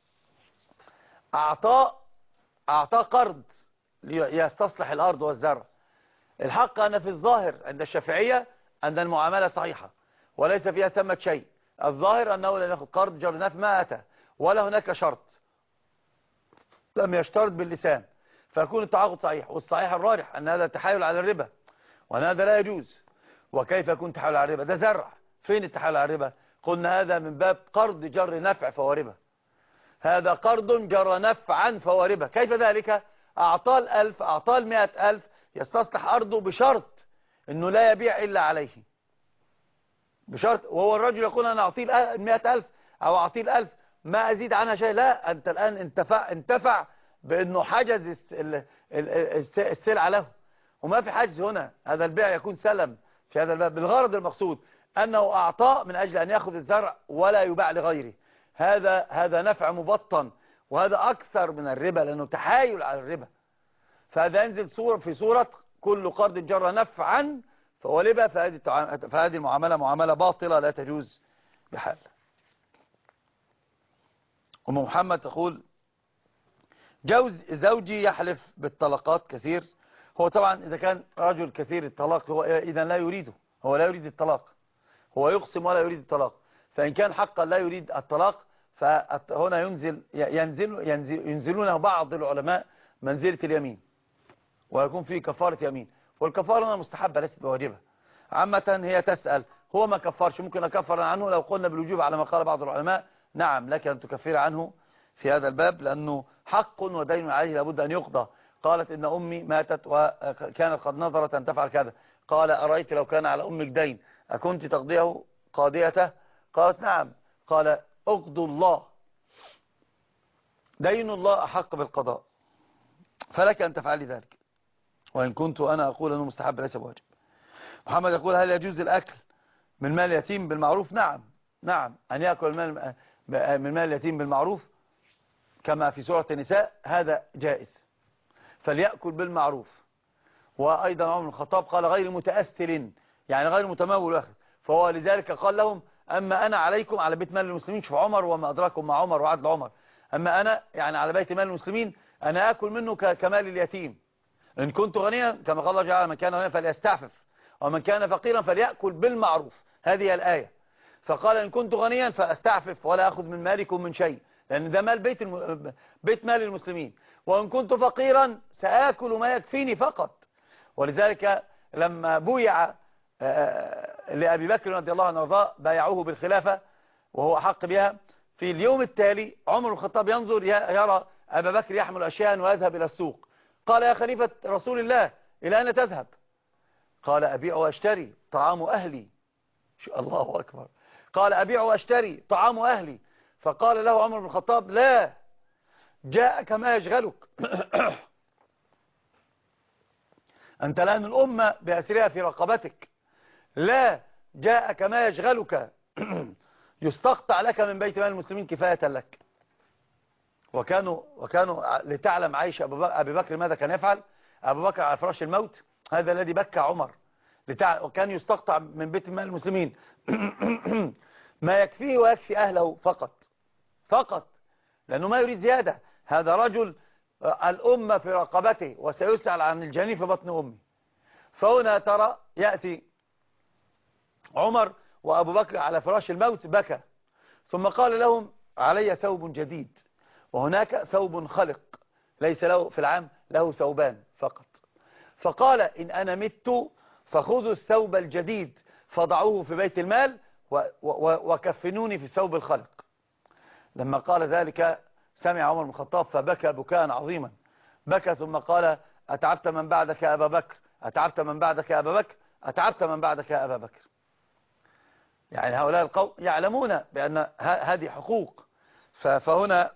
أعطاه قرض ليستصلح الأرض والزرع. الحق أن في الظاهر عند الشافعية أن المعاملة صحيحة، وليس فيها ثمة شيء. الظاهر أنه لم يأخذ قرض جر نفع ما أتى ولا هناك شرط لم يشترط باللسان، فيكون التعاقد صحيح. والصحيح الراجح أن هذا تحايل على الربا وأن هذا لا يجوز. وكيف يكون تحايل على الربا؟ ده زرع. فين التحايل على الربا؟ قلنا هذا من باب قرض جر نفع فهو ربا. هذا قرض جر نفعا فهو ربا. كيف ذلك؟ أعطاه 1000 أعطاه 100,000 يستصلح أرضه بشرط أنه لا يبيع إلا عليه، بشرط. وهو الرجل يقول أنا أعطيه 100,000 أو أعطيه 1000 ما أزيد عنها شيء. لا، أنت الآن انتفع بأنه حجز السلعة له، وما في حجز هنا. هذا البيع يكون سلم في هذا الباب بالغرض المقصود أنه أعطاه من أجل أن يأخذ الزرع ولا يباع لغيره. هذا نفع مبطن، وهذا أكثر من الربا لأنه تحايل على الربا. فهذا ينزل في صورة كل قرض جر نفعا فهو ربا. فهذه المعاملة معاملة باطلة لا تجوز بحال. أم محمد تقول زوجي يحلف بالطلقات كثير. هو طبعا إذا كان رجل كثير الطلاق هو إذا لا يريده، هو لا يريد الطلاق، هو يقسم ولا يريد الطلاق. فإن كان حقا لا يريد الطلاق فهنا ينزلون بعض العلماء منزلة اليمين ويكون فيه كفارة يمين. والكفارة هنا مستحبة ليست بواجبة. عامة هي تسأل هو ما كفرش، ممكن أكفر عنه لو قلنا بالوجوب على ما قال بعض العلماء. نعم لك أن تكفر عنه في هذا الباب لأنه حق ودين عليه لابد أن يقضى. قالت إن أمي ماتت وكانت قد نظرت أن تفعل كذا. قال أرأيت لو كان على أمك دين أكنت تقضيه قاضيته؟ قالت نعم. قال اقضوا الله، دين الله أحق بالقضاء، فلك أن تفعلي ذلك. وإن كنت أنا أقول أنه مستحب ليس بواجب. محمد يقول هل يجوز الأكل من مال اليتيم بالمعروف؟ نعم أن يأكل من مال اليتيم بالمعروف كما في سورة النساء هذا جائز، فليأكل بالمعروف. وأيضا عمر بن الخطاب قال غير متأثل، يعني غير متمول واخد. فهو لذلك قال لهم أما أنا عليكم على بيت مال المسلمين. شوف عمر وما أدراكم مع عمر وعدل عمر. أما أنا يعني على بيت مال المسلمين أنا أكل منه كمال اليتيم. إن كنت غنيا كما قال الله تعالى من كان غنيا فليستعفف ومن كان فقيرا فليأكل بالمعروف. هذه الآية. فقال إن كنت غنيا فأستعفف ولا أخذ من مالكم من شيء، لأن ده مال بيت مال المسلمين. وإن كنت فقيرا سآكل ما يكفيني فقط. ولذلك لما بويع لأبي بكر رضي الله عنه وارضاه بايعوه بالخلافة وهو أحق بها. في اليوم التالي عمر بن الخطاب ينظر يرى أبا بكر يحمل أشياء ويذهب إلى السوق. قال يا خليفة رسول الله إلى أين تذهب؟ قال أبيع وأشتري طعام أهلي. الله أكبر. قال أبيع وأشتري طعام أهلي. فقال له عمر بن الخطاب لا، جاءك ما يشغلك. أنت الآن الأمة بأسرها في رقبتك. لا، جاءك ما يشغلك يستقطع لك من بيت مال المسلمين كفاية لك. وكانوا لتعلم عيش أبي بكر ماذا كان يفعل. أبو بكر على فراش الموت هذا الذي بكى عمر وكان يستقطع من بيت مال المسلمين ما يكفيه ويكفي أهله فقط لأنه ما يريد زيادة. هذا رجل الأمة في رقبته وسيسأل عن الجنين في بطن أمه. فهنا ترى يأتي عمر وأبو بكر على فراش الموت بكى، ثم قال لهم علي ثوب جديد وهناك ثوب خلق ليس له في العام له ثوبان فقط. فقال إن أنا مت فخذوا الثوب الجديد فضعوه في بيت المال وكفنوني في الثوب الخلق. لما قال ذلك سمع عمر بن الخطاب فبكى بكاء عظيما. بكى ثم قال أتعبت من بعدك يا أبا بكر، أتعبت من بعدك يا أبا بكر، أتعبت من بعدك يا أبا بكر. يعني هؤلاء القوم يعلمون بأن هذه حقوق. فهنا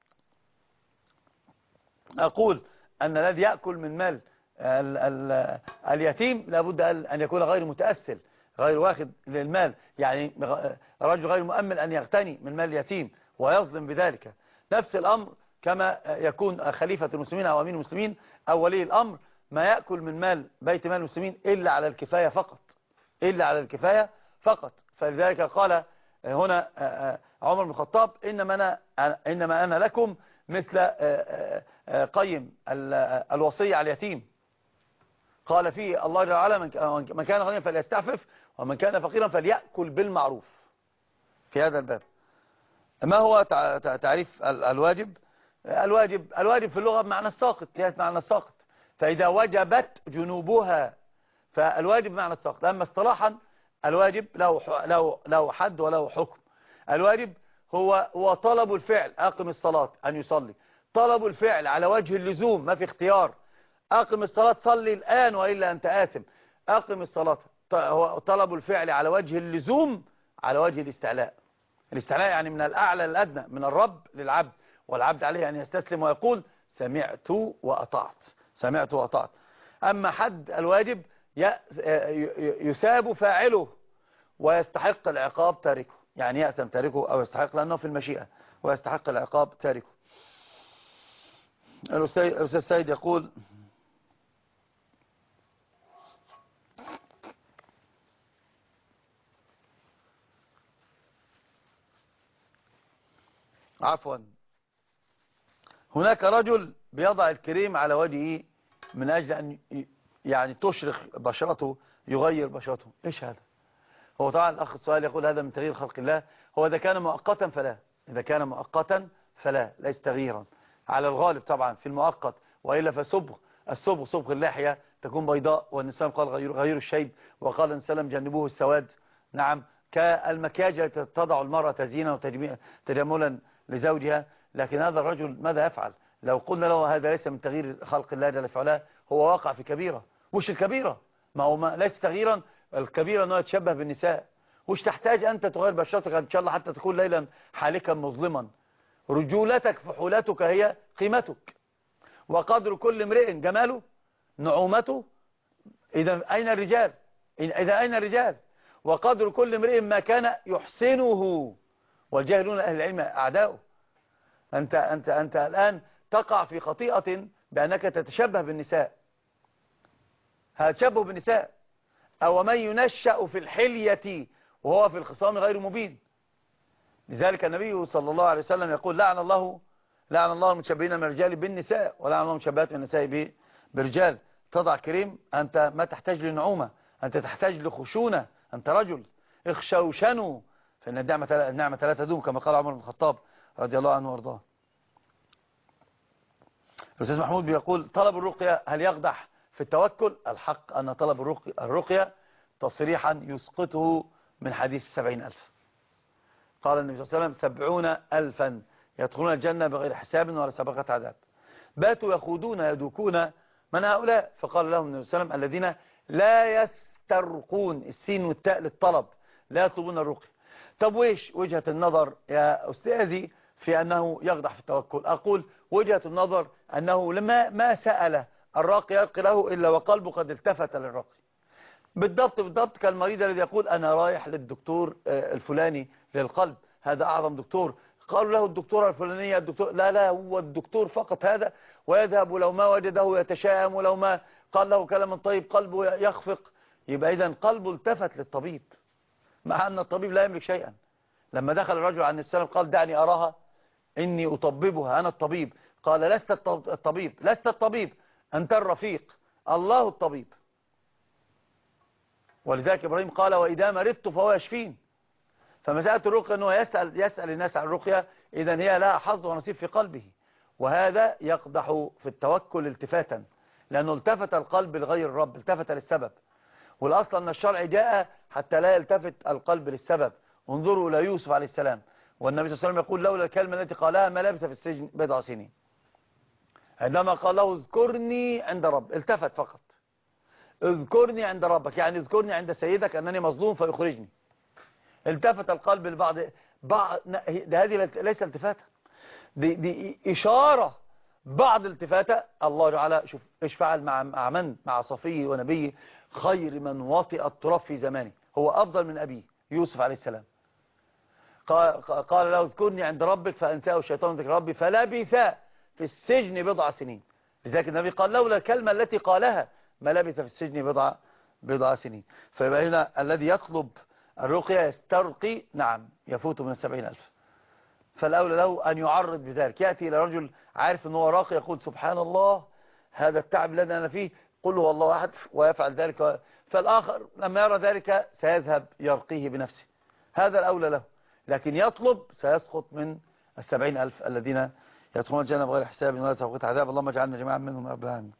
أقول أن الذي يأكل من مال اليتيم لابد أن يكون غير متأثل، غير واخد للمال، يعني رجل غير مؤمل أن يغتني من مال اليتيم ويظلم بذلك. نفس الأمر كما يكون خليفة المسلمين أو أمين المسلمين أو ولي الأمر ما يأكل من مال بيت مال المسلمين إلا على الكفاية فقط، إلا على الكفاية فقط. فلذلك قال هنا عمر بن الخطاب إنما أنا لكم مثل قيم الوصية على اليتيم. قال فيه الله جل وعلا من كان غنيا فليستعفف ومن كان فقيرا فليأكل بالمعروف. في هذا الباب ما هو تعريف الواجب؟ الواجب في اللغة بمعنى الساقط، جهة معنى الساقط، فإذا وجبت جنوبها فالواجب معنى الساقط. أما اصطلاحا الواجب له حد وله حكم. الواجب هو طلب الفعل، أقم الصلاة، أن يصلي، طلب الفعل على وجه اللزوم، ما في اختيار، أقم الصلاة صلي الآن وإلا أنت آثم، أقم الصلاة. هو طلب الفعل على وجه اللزوم، على وجه الاستعلاء. الاستعلاء يعني من الأعلى للأدنى، من الرب للعبد، والعبد عليه أن يستسلم ويقول سمعت وأطعت، سمعت وأطعت. أما حد الواجب يساب فاعله ويستحق العقاب تاركه، يعني يأثم تاركه أو يستحق، لأنه في المشيئة، ويستحق العقاب تاركه. الأستاذ سيد يقول عفوا، هناك رجل بيضع الكريم على وجهه من أجل أن يعني تشرخ بشرته، يغير بشرته. إيش هذا؟ هو طبعا الأخ السؤال يقول هذا من تغيير خلق الله. هو إذا كان مؤقتا فلا، إذا كان مؤقتا فلا، ليس تغييرا على الغالب طبعا في المؤقت، وإلا فصبغ الصبغ، صبغ اللحية تكون بيضاء، والنساء قال غير الشيب، وقال النبي صلى الله عليه وسلم جنبوه السواد. نعم، كالمكياج التي تضع المرأة تزيينا وتجملا لزوجها. لكن هذا الرجل ماذا يفعل؟ لو قلنا له هذا ليس من تغيير خلق الله جل في علاه، هو واقع في كبيرة. وش الكبيرة؟ ما هو ليس تغييرا، الكبيرة أنه يتشبه بالنساء. وش تحتاج أنت تغير بشرتك إن شاء الله حتى تكون ليلا حالكا مظلما؟ رجولتك فحولتك هي قيمتك، وقدر كل امرئ جماله نعومته. إذا أين الرجال؟ إذا أين الرجال؟ وقدر كل امرئ ما كان يحسنه، والجاهلون أهل العلم أعداؤه. أنت الآن تقع في خطيئة بأنك تتشبه بالنساء. هذا تشبه بالنساء. أو من ينشأ في الحلية وهو في الخصام غير مبين. لذلك النبي صلى الله عليه وسلم يقول لعن الله المتشبهين من الرجال بالنساء، ولعن الله المتشبهات من النساء برجال. تضع كريم، أنت ما تحتاج لنعومة، أنت تحتاج لخشونة، أنت رجل. اخشوشنوا فإن النعمة لا تدوم، كما قال عمر بن الخطاب رضي الله عنه وارضاه. الأستاذ محمود بيقول طلب الرقية هل يقدح في التوكل؟ الحق أن طلب الرقية تصريحا يسقطه من حديث 70,000. قال النبي صلى الله عليه وسلم 70,000 يدخلون الجنة بغير حساب ولا سابقة عذاب، باتوا يخوضون يدوكون من هؤلاء. فقال لهم النبي صلى الله عليه وسلم الذين لا يسترقون، السين والتاء للطلب، لا يطلبون الرقية. طب ويش وجهة النظر يا أستاذي في أنه يقدح في التوكل؟ أقول وجهة النظر أنه لما ما سأل الراقي يلقي له إلا وقلبه قد التفت للراقي. بالضبط كالمريض الذي يقول أنا رايح للدكتور الفلاني للقلب، هذا أعظم دكتور. قالوا له الدكتورة الفلانية، الدكتور لا هو الدكتور فقط هذا، ويذهب ولو ما وجده يتشائم، ولو ما قال له كلام طيب قلبه يخفق. يبقى إذن قلبه التفت للطبيب، مع أن الطبيب لا يملك شيئا. لما دخل الرجل عن السلام قال دعني أراها إني أطببها، أنا الطبيب. قال لست الطبيب، أنت الرفيق، الله الطبيب. ولذلك إبراهيم قال وإذا مرضت فهو يشفين. فمسألة الرقية أنه يسأل الناس عن الرقية، إذن هي لها حظ ونصيب في قلبه، وهذا يقدح في التوكل التفاتا، لأنه التفت القلب لغير الرب، التفت للسبب. والأصل أن الشرع جاء حتى لا يلتفت القلب للسبب. انظروا إلى يوسف عليه السلام، والنبي صلى الله عليه وسلم يقول لولا الكلمة التي قالها ما لبث في السجن بضع سنين. عندما قال له اذكرني عند رب، التفت فقط. اذكرني عند ربك، يعني اذكرني عند سيدك أنني مظلوم فيخرجني. التفت القلب لبعض هذه ليس التفاتة، دي إشارة، بعض التفاتة. الله تعالى شوف إيش فعل مع من؟ مع صفيه ونبيه، خير من وطئ التراب في زمانه، هو أفضل من أبيه يوسف عليه السلام. قال له اذكرني عند ربك فأنساه الشيطان ذكر ربي فلبث في السجن بضع سنين. لذلك النبي قال لولا الكلمة التي قالها ما لبث في السجن بضع سنين. فيبقى هنا الذي يطلب الرقية يسترقي، نعم، يفوت من 70,000. فالأولى له أن يعرض بذلك. يأتي إلى رجل عارف أنه هو راقي يقول سبحان الله هذا التعب الذي أنا فيه، قل هو الله أحد، ويفعل ذلك فالآخر لما يرى ذلك سيذهب يرقيه بنفسه، هذا الأولى له، لكن يطلب سيسقط من 70,000 الذين يدخلون الجنة بغير حساب ولا سوقت عذاب. اللهم اجعلنا جميعا منهم يا رب العالمين.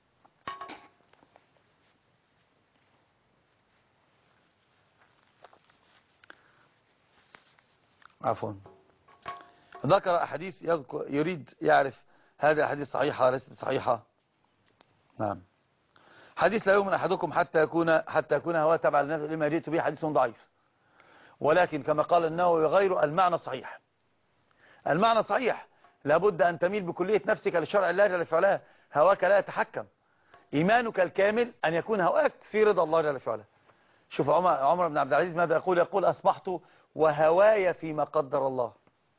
عفوا. ذكر أحاديث يريد يعرف هذه أحاديث صحيحة وليست صحيحة. نعم. حديث لا يؤمن أحدكم حتى يكون هواه تبع لما جئت به حديث ضعيف، ولكن كما قال النووي وغيره المعنى صحيح. المعنى صحيح، لابد أن تميل بكلية نفسك لشرع الله جل وعلا، هواك لا يتحكم. إيمانك الكامل أن يكون هواك في رضا الله جل وعلا. شوف عمر بن عبد العزيز ماذا يقول؟ يقول أصبحت وهواي فيما قدر الله.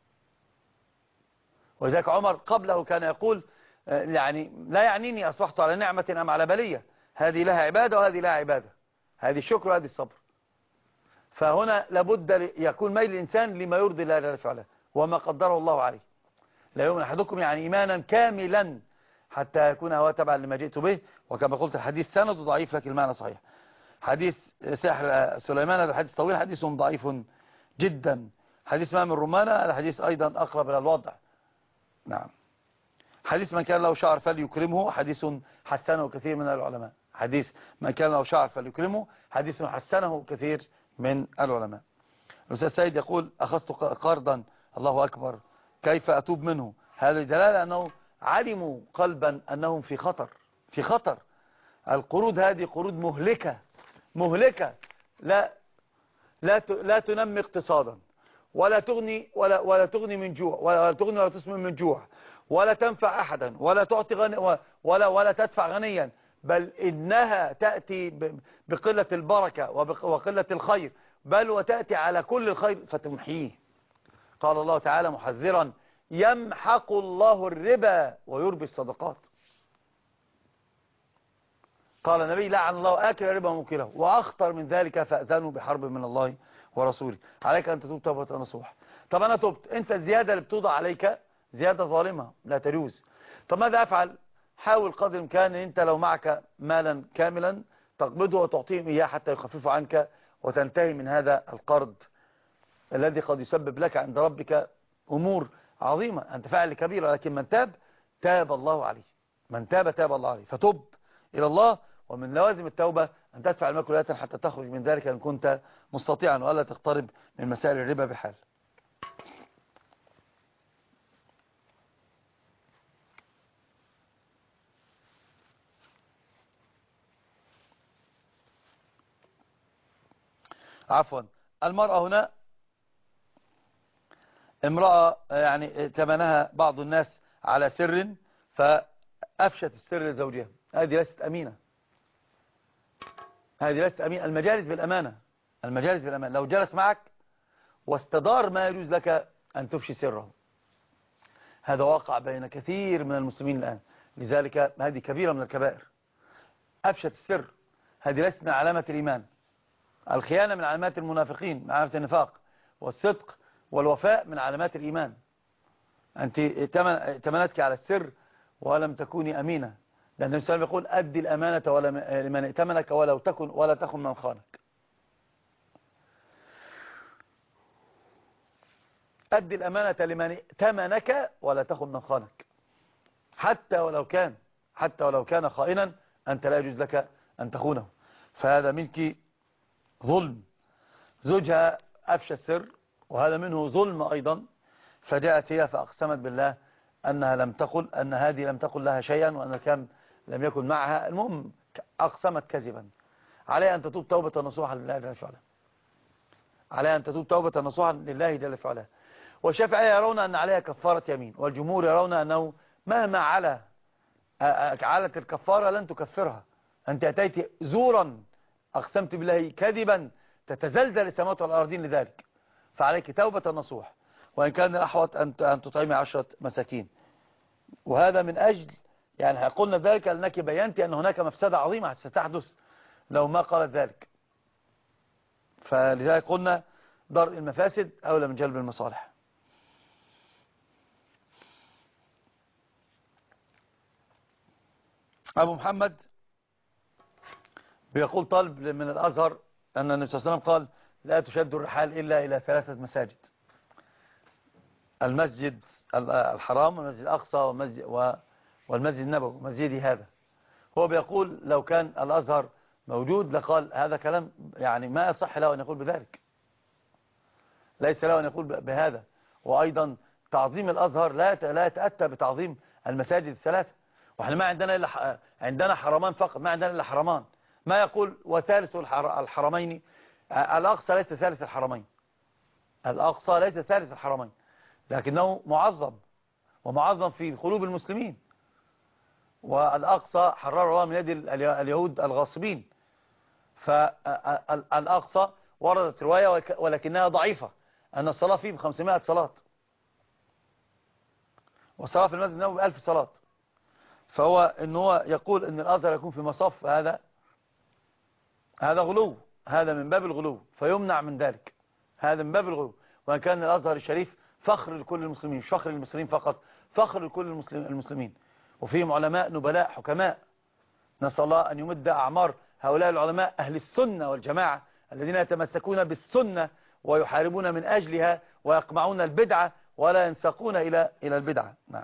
وذلك عمر قبله كان يقول يعني لا يعنيني أصبحت على نعمة أم على بلية، هذه لها عبادة وهذه لها عبادة، هذه الشكر وهذه الصبر. فهنا لابد يكون ميل الإنسان لما يرضي الله جل وعلا وما قدره الله عليه. لا يؤمن أحدكم يعني إيمانا كاملا حتى يكون هو تبعا لما جئت به. وكما قلت الحديث سند ضعيف لكن المعنى صحيح. حديث سحر سليمان هذا الحديث طويل، حديث ضعيف جدا. حديث ما من رمانة هذا حديث أيضا أقرب إلى الوضع. نعم. حديث من كان له شعر فليكرمه حديث حسنه كثير من العلماء. حديث من كان له شعر فليكرمه حديث حسنه كثير من العلماء. الأستاذ سيد يقول أخذت قرضا الله أكبر كيف أتوب منه؟ هذا دلالة أنه علموا قلبا أنهم في خطر. القروض هذه قروض مهلكة لا تنمي اقتصادا ولا تغني من جوع ولا تغني ولا تسمن من جوع ولا تنفع أحدا ولا تعطي ولا تدفع غنيا، بل إنها تأتي بقلة البركة وقلة الخير، بل وتأتي على كل الخير فتمحيه. قال الله تعالى محذرا يمحق الله الربا ويربي الصدقات. قال النبي لعن الله آكل الربا وموكله، وأخطر من ذلك فأذنوا بحرب من الله ورسوله. عليك أن تتوب توبة نصوح. طب أنا تبت، أنت الزيادة اللي بتوضع عليك زيادة ظالمة لا تجوز. طب ماذا أفعل؟ حاول قدر الإمكان أن أنت لو معك مالا كاملا تقبضه وتعطيهم إياه حتى يخففوا عنك وتنتهي من هذا القرض الذي قد يسبب لك عند ربك أمور عظيمة. أنت فاعل كبيرة، لكن من تاب الله عليه. من تاب الله عليه. فتب إلى الله، ومن لوازم التوبة أن تدفع المكروهات حتى تخرج من ذلك إن كنت مستطيعا، وألا تقترب من مسائل الربا بحال. عفوا. المرأة هنا امرأة يعني تمنها بعض الناس على سر فأفشت السر لزوجها، هذه ليست أمينة. المجالس بالأمانة. لو جلس معك واستدار ما يجوز لك أن تفشي سره. هذا واقع بين كثير من المسلمين الآن، لذلك هذه كبيرة من الكبائر. أفشت السر هذه ليست من علامة الإيمان. الخيانة من علامات المنافقين، من علامات النفاق. والصدق والوفاء من علامات الإيمان. أنت تمنتك على السر ولم تكوني أمينة، لأن النبي صلى الله عليه وسلم يقول أدي الأمانة لمن ائتمنك ولا تخن من خانك. أدي الأمانة لمن ائتمنك ولا تخن من خانك. حتى ولو كان خائنا أنت لا يجوز لك أن تخونه، فهذا منك ظلم. زوجها أفشى السر وهذا منه ظلم أيضا، فجاءت هي فأقسمت بالله أنها هذه لم تقل لها شيئا وأن كان لم يكن معها. المهم أقسمت كذبا. عليها أن تتوب توبة نصوحا لله جل وعلا. والشافعية يرون أن عليها كفارة يمين، والجمهور يرون أنه مهما علت الكفارة لن تكفرها. أنت أتيت زورا، أقسمت بالله كذبا، تتزلزل السماوات والأرضين لذلك، فعليك توبة نصوح، وإن كان الأحوط أن تطعمي 10 مساكين. وهذا من أجل يعني قلنا ذلك لأنك بينت أن هناك مفسدة عظيمة ستحدث لو ما قالت ذلك، فلذلك قلنا درء المفاسد أولى من جلب المصالح. أبو محمد بيقول طالب من الأزهر أن النبي صلى الله عليه وسلم قال لا تشد الرحال إلا إلى 3 مساجد: المسجد الحرام والمسجد الأقصى والمسجد النبوي، مسجدي هذا. هو بيقول لو كان الأزهر موجود لقال هذا كلام يعني ما يصح له أن يقول بذلك، ليس له أن يقول بهذا. وأيضا تعظيم الأزهر لا يتأتى بتعظيم المساجد ال3، وإحنا ما عندنا إلا عندنا حرمان فقط، ما عندنا إلا حرمان. ما يقول وثالث الحرمين، الأقصى ليس ثالث الحرمين، الأقصى ليس ثالث الحرمين، لكنه معظم ومعظم في قلوب المسلمين. والأقصى حرر الله من يد اليهود الغاصبين. فالأقصى وردت رواية ولكنها ضعيفة أن الصلاة فيه ب500 صلاة، والصلاة في المسجد النبوي ب1000 صلاة. فهو إن هو يقول إن الأزهر يكون في مصف، هذا غلو، هذا من باب الغلو، فيمنع من ذلك. هذا من باب الغلو. وإن كان الأزهر الشريف فخر لكل المسلمين، مش فخر للمسلمين فقط، فخر لكل المسلمين، وفيهم علماء نبلاء حكماء. نسأل الله أن يمد أعمار هؤلاء العلماء أهل السنة والجماعة الذين يتمسكون بالسنة ويحاربون من أجلها ويقمعون البدعة ولا ينسقون إلى البدعة. نعم.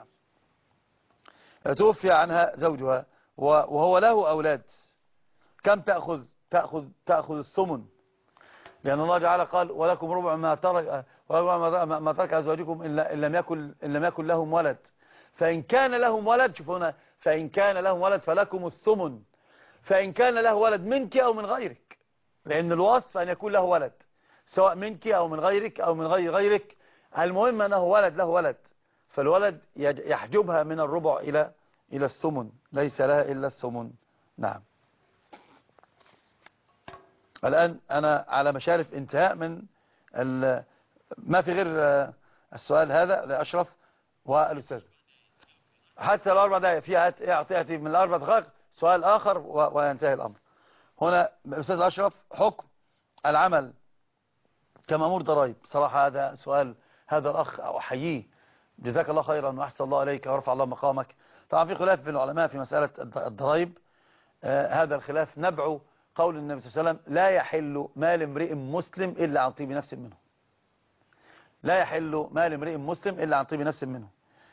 توفي عنها زوجها وهو له أولاد. كم تأخذ الثمن؟ لأن الله تعالى قال ولكم ربع ما ترك أزواجكم إن لم يكن لهم ولد. فإن كان لهم ولد، شوفوا هنا، فإن كان لهم ولد فلكم الثمن، فإن كان له ولد منك أو من غيرك، لأن الوصف أن يكون له ولد سواء منك أو من غيرك أو من غيرك، المهم أنه ولد له ولد، فالولد يحجبها من الربع إلى الثمن، ليس لها إلا الثمن. نعم. الآن أنا على مشارف انتهاء من ما في غير السؤال هذا لأشرف والأستاذ، حتى الأربع دقائق فيها يعطي من الأربع دقائق سؤال آخر وينتهي الأمر. هنا الأستاذ أشرف، حكم العمل كمأمور ضرائب. صراحة هذا سؤال، هذا الأخ أحييه، جزاك الله خيرا وأحسن الله عليك ورفع الله مقامك. طبعا في خلاف بين العلماء في مسألة الضرائب. هذا الخلاف نبع قول النبي صلى الله عليه وسلم لا يحل مال امرئ مسلم إلا عن طيب نفس منه. لا يحل مال امرئ مسلم إلا عن طيب نفس منه.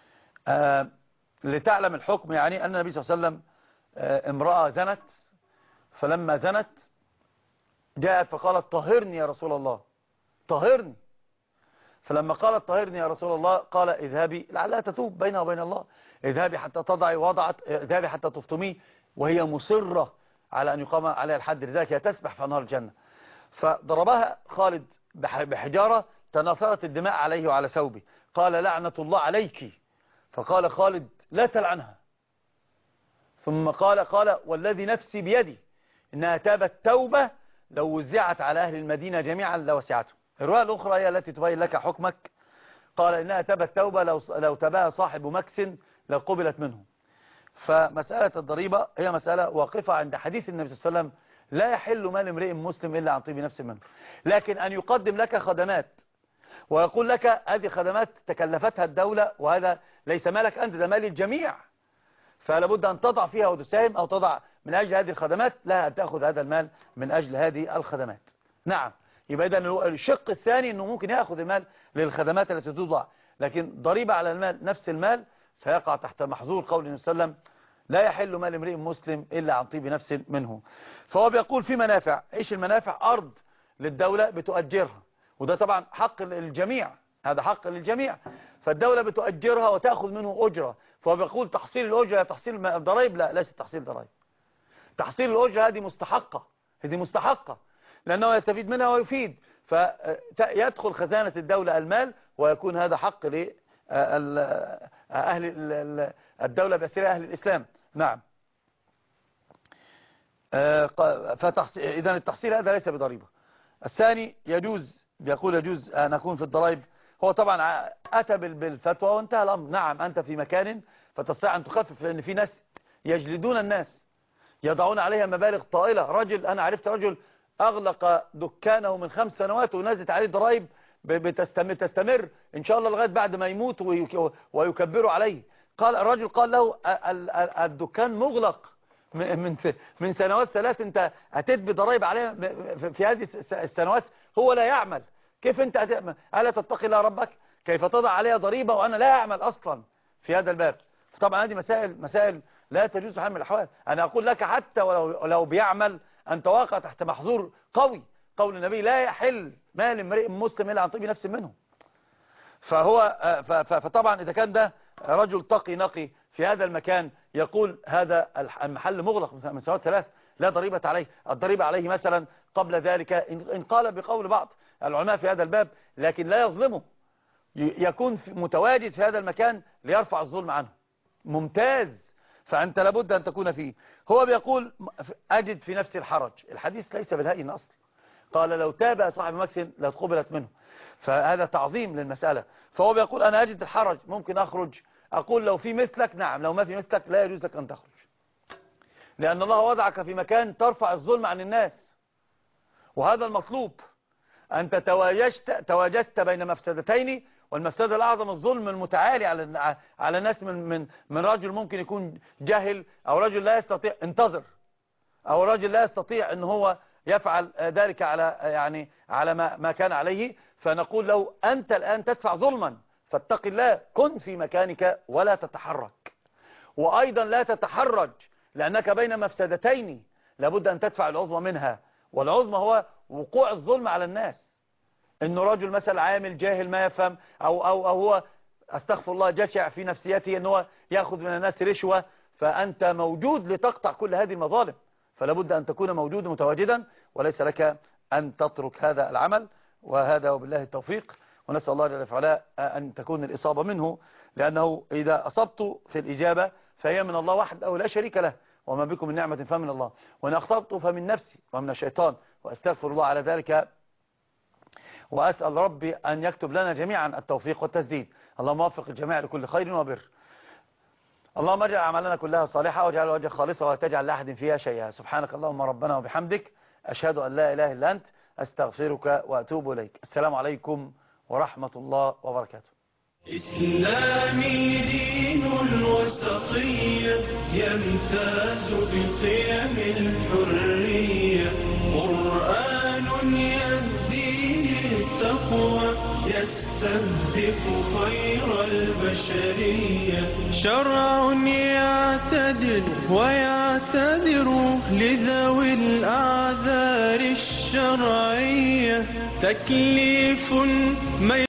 لتعلم الحكم، يعني أن النبي صلى الله عليه وسلم امرأة زنت، فلما زنت جاءت فقالت طهرني يا رسول الله، طهرني. فلما قالت طهرني يا رسول الله قال اذهبي لعلها تتوب بينها وبين الله، اذهبي حتى تضعي وضعت، اذهبي حتى تفطمي، وهي مصرة على أن يقام عليها الحد، لذلك هي تسبح في أنهار الجنة. فضربها خالد بحجارة تناثرت الدماء عليه وعلى ثوبه، قال لعنة الله عليك. فقال خالد لا تلعنها. ثم قال والذي نفسي بيدي إنها تابت توبة لو وزعت على أهل المدينة جميعا لوسعتهم. الرواية الأخرى هي التي تبين لك حكمك، قال إنها تابت توبة لو تباها صاحب مكس لقبلت منه. فمسألة الضريبة هي مسألة واقفة عند حديث النبي صلى الله عليه وسلم لا يحل مال امرئ مسلم إلا عن طيب نفس منه. لكن أن يقدم لك خدمات ويقول لك هذه خدمات تكلفتها الدولة وهذا ليس مالك أنت، ده مال الجميع، فلا بد أن تضع فيها وتساهم أو تضع من أجل هذه الخدمات، لا أن تأخذ هذا المال من أجل هذه الخدمات. نعم. يبقى إذن الشق الثاني أنه ممكن يأخذ المال للخدمات التي توضع، لكن ضريبة على المال نفس المال سيقع تحت محظور قول النبي صلى الله عليه وسلم لا يحل مال امرئ مسلم إلا عن طيب نفس منه. فهو بيقول في منافع. إيش المنافع؟ أرض للدولة بتؤجرها، وده طبعا حق الجميع، هذا حق للجميع، فالدولة بتؤجرها وتأخذ منه أجرة. فهو بيقول تحصيل الأجرة تحصيل الضرائب، لا، ليس تحصيل ضرائب. تحصيل الأجرة هذه مستحقة، هذه مستحقة لأنه يستفيد منها ويفيد، فيدخل خزانة الدولة المال ويكون هذا حق أهل الدولة بأسير أهل الإسلام. نعم. إذن التحصيل هذا ليس بضريبة. الثاني يجوز، بيقول يجوز أن أكون في الضرائب. هو طبعا أتى بالفتوى وانتهى الأمر. نعم، أنت في مكان فتستطيع أن تخفف، لأن في ناس يجلدون الناس يضعون عليها مبالغ طائلة. رجل أنا عرفت رجل أغلق دكانه من 5 سنوات ونزلت عليه ضرائب تستمر إن شاء الله لغاية بعد ما يموت ويكبروا عليه. الرجل قال له الدكان مغلق، من سنوات 3 انت اتيت بضرائب عليها في هذه السنوات، هو لا يعمل. كيف انت الا تتقي الله ربك؟ كيف تضع عليها ضريبة وانا لا اعمل اصلا في هذا الباب؟ فطبعا هذه مسائل لا تجوز حال من الاحوال. انا اقول لك حتى ولو بيعمل انت واقع تحت محظور قوي. قول النبي لا يحل مال امرئ مسلم الا عن طيب نفس منه. فطبعا اذا كان ده رجل تقي نقي في هذا المكان يقول هذا المحل مغلق من سنوات 3 لا ضريبة عليه، الضريبة عليه مثلا قبل ذلك إن قال بقول بعض العلماء في هذا الباب، لكن لا يظلمه، يكون متواجد في هذا المكان ليرفع الظلم عنه. ممتاز. فأنت لابد أن تكون فيه. هو بيقول أجد في نفسي الحرج. الحديث ليس بالهين أصل. قال لو تاب صاحب مكسن لاتقبلت منه، فهذا تعظيم للمسألة. فهو بيقول أنا أجد الحرج، ممكن أخرج. أقول لو في مثلك نعم، لو ما في مثلك لا يجوز لك أن تخرج، لأن الله وضعك في مكان ترفع الظلم عن الناس، وهذا المطلوب. أنت تواجدت بين مفسدتين، والمفسدة الأعظم الظلم المتعالي على الناس من رجل ممكن يكون جاهل، أو رجل لا يستطيع انتظر، أو رجل لا يستطيع أن هو يفعل ذلك على ما كان عليه. فنقول لو أنت الآن تدفع ظلما فاتق الله، كن في مكانك ولا تتحرك. وأيضا لا تتحرج لأنك بين مفسدتين لابد أن تدفع العظمى منها، والعظمى هو وقوع الظلم على الناس. إنه رجل مثلا عامل جاهل ما يفهم، أو هو أستغفر الله جشع في نفسيته أنه يأخذ من الناس رشوة، فأنت موجود لتقطع كل هذه المظالم. فلابد أن تكون موجودا متواجدا، وليس لك أن تترك هذا العمل. وهذا وبالله التوفيق، ونسأل الله جل وعلا أن تكون الإصابة منه، لأنه إذا أصبت في الإجابة فهي من الله وحده لا شريك له، وما بكم من نعمة فمن الله، وإن أخطأت فمن نفسي ومن الشيطان، وأستغفر الله على ذلك، وأسأل ربي أن يكتب لنا جميعا التوفيق والتسديد. اللهم وفق الجميع لكل خير وبر. اللهم اجعل أعمالنا كلها صالحة، واجعل وجهك خالصة، ولا تجعل لأحد فيها شيئا. سبحانك اللهم ربنا وبحمدك، أشهد أن لا إله إلا أنت، أستغفرك وأتوب إليك. السلام عليكم ورحمة الله وبركاته. إسلامي دين الوسطية يمتاز بقيم الحرية، قرآن يهدي للتقوى يستهدف خير البشرية، شرع يعتدل ويعتذر لذوي الأعذار الشرعية، تكليف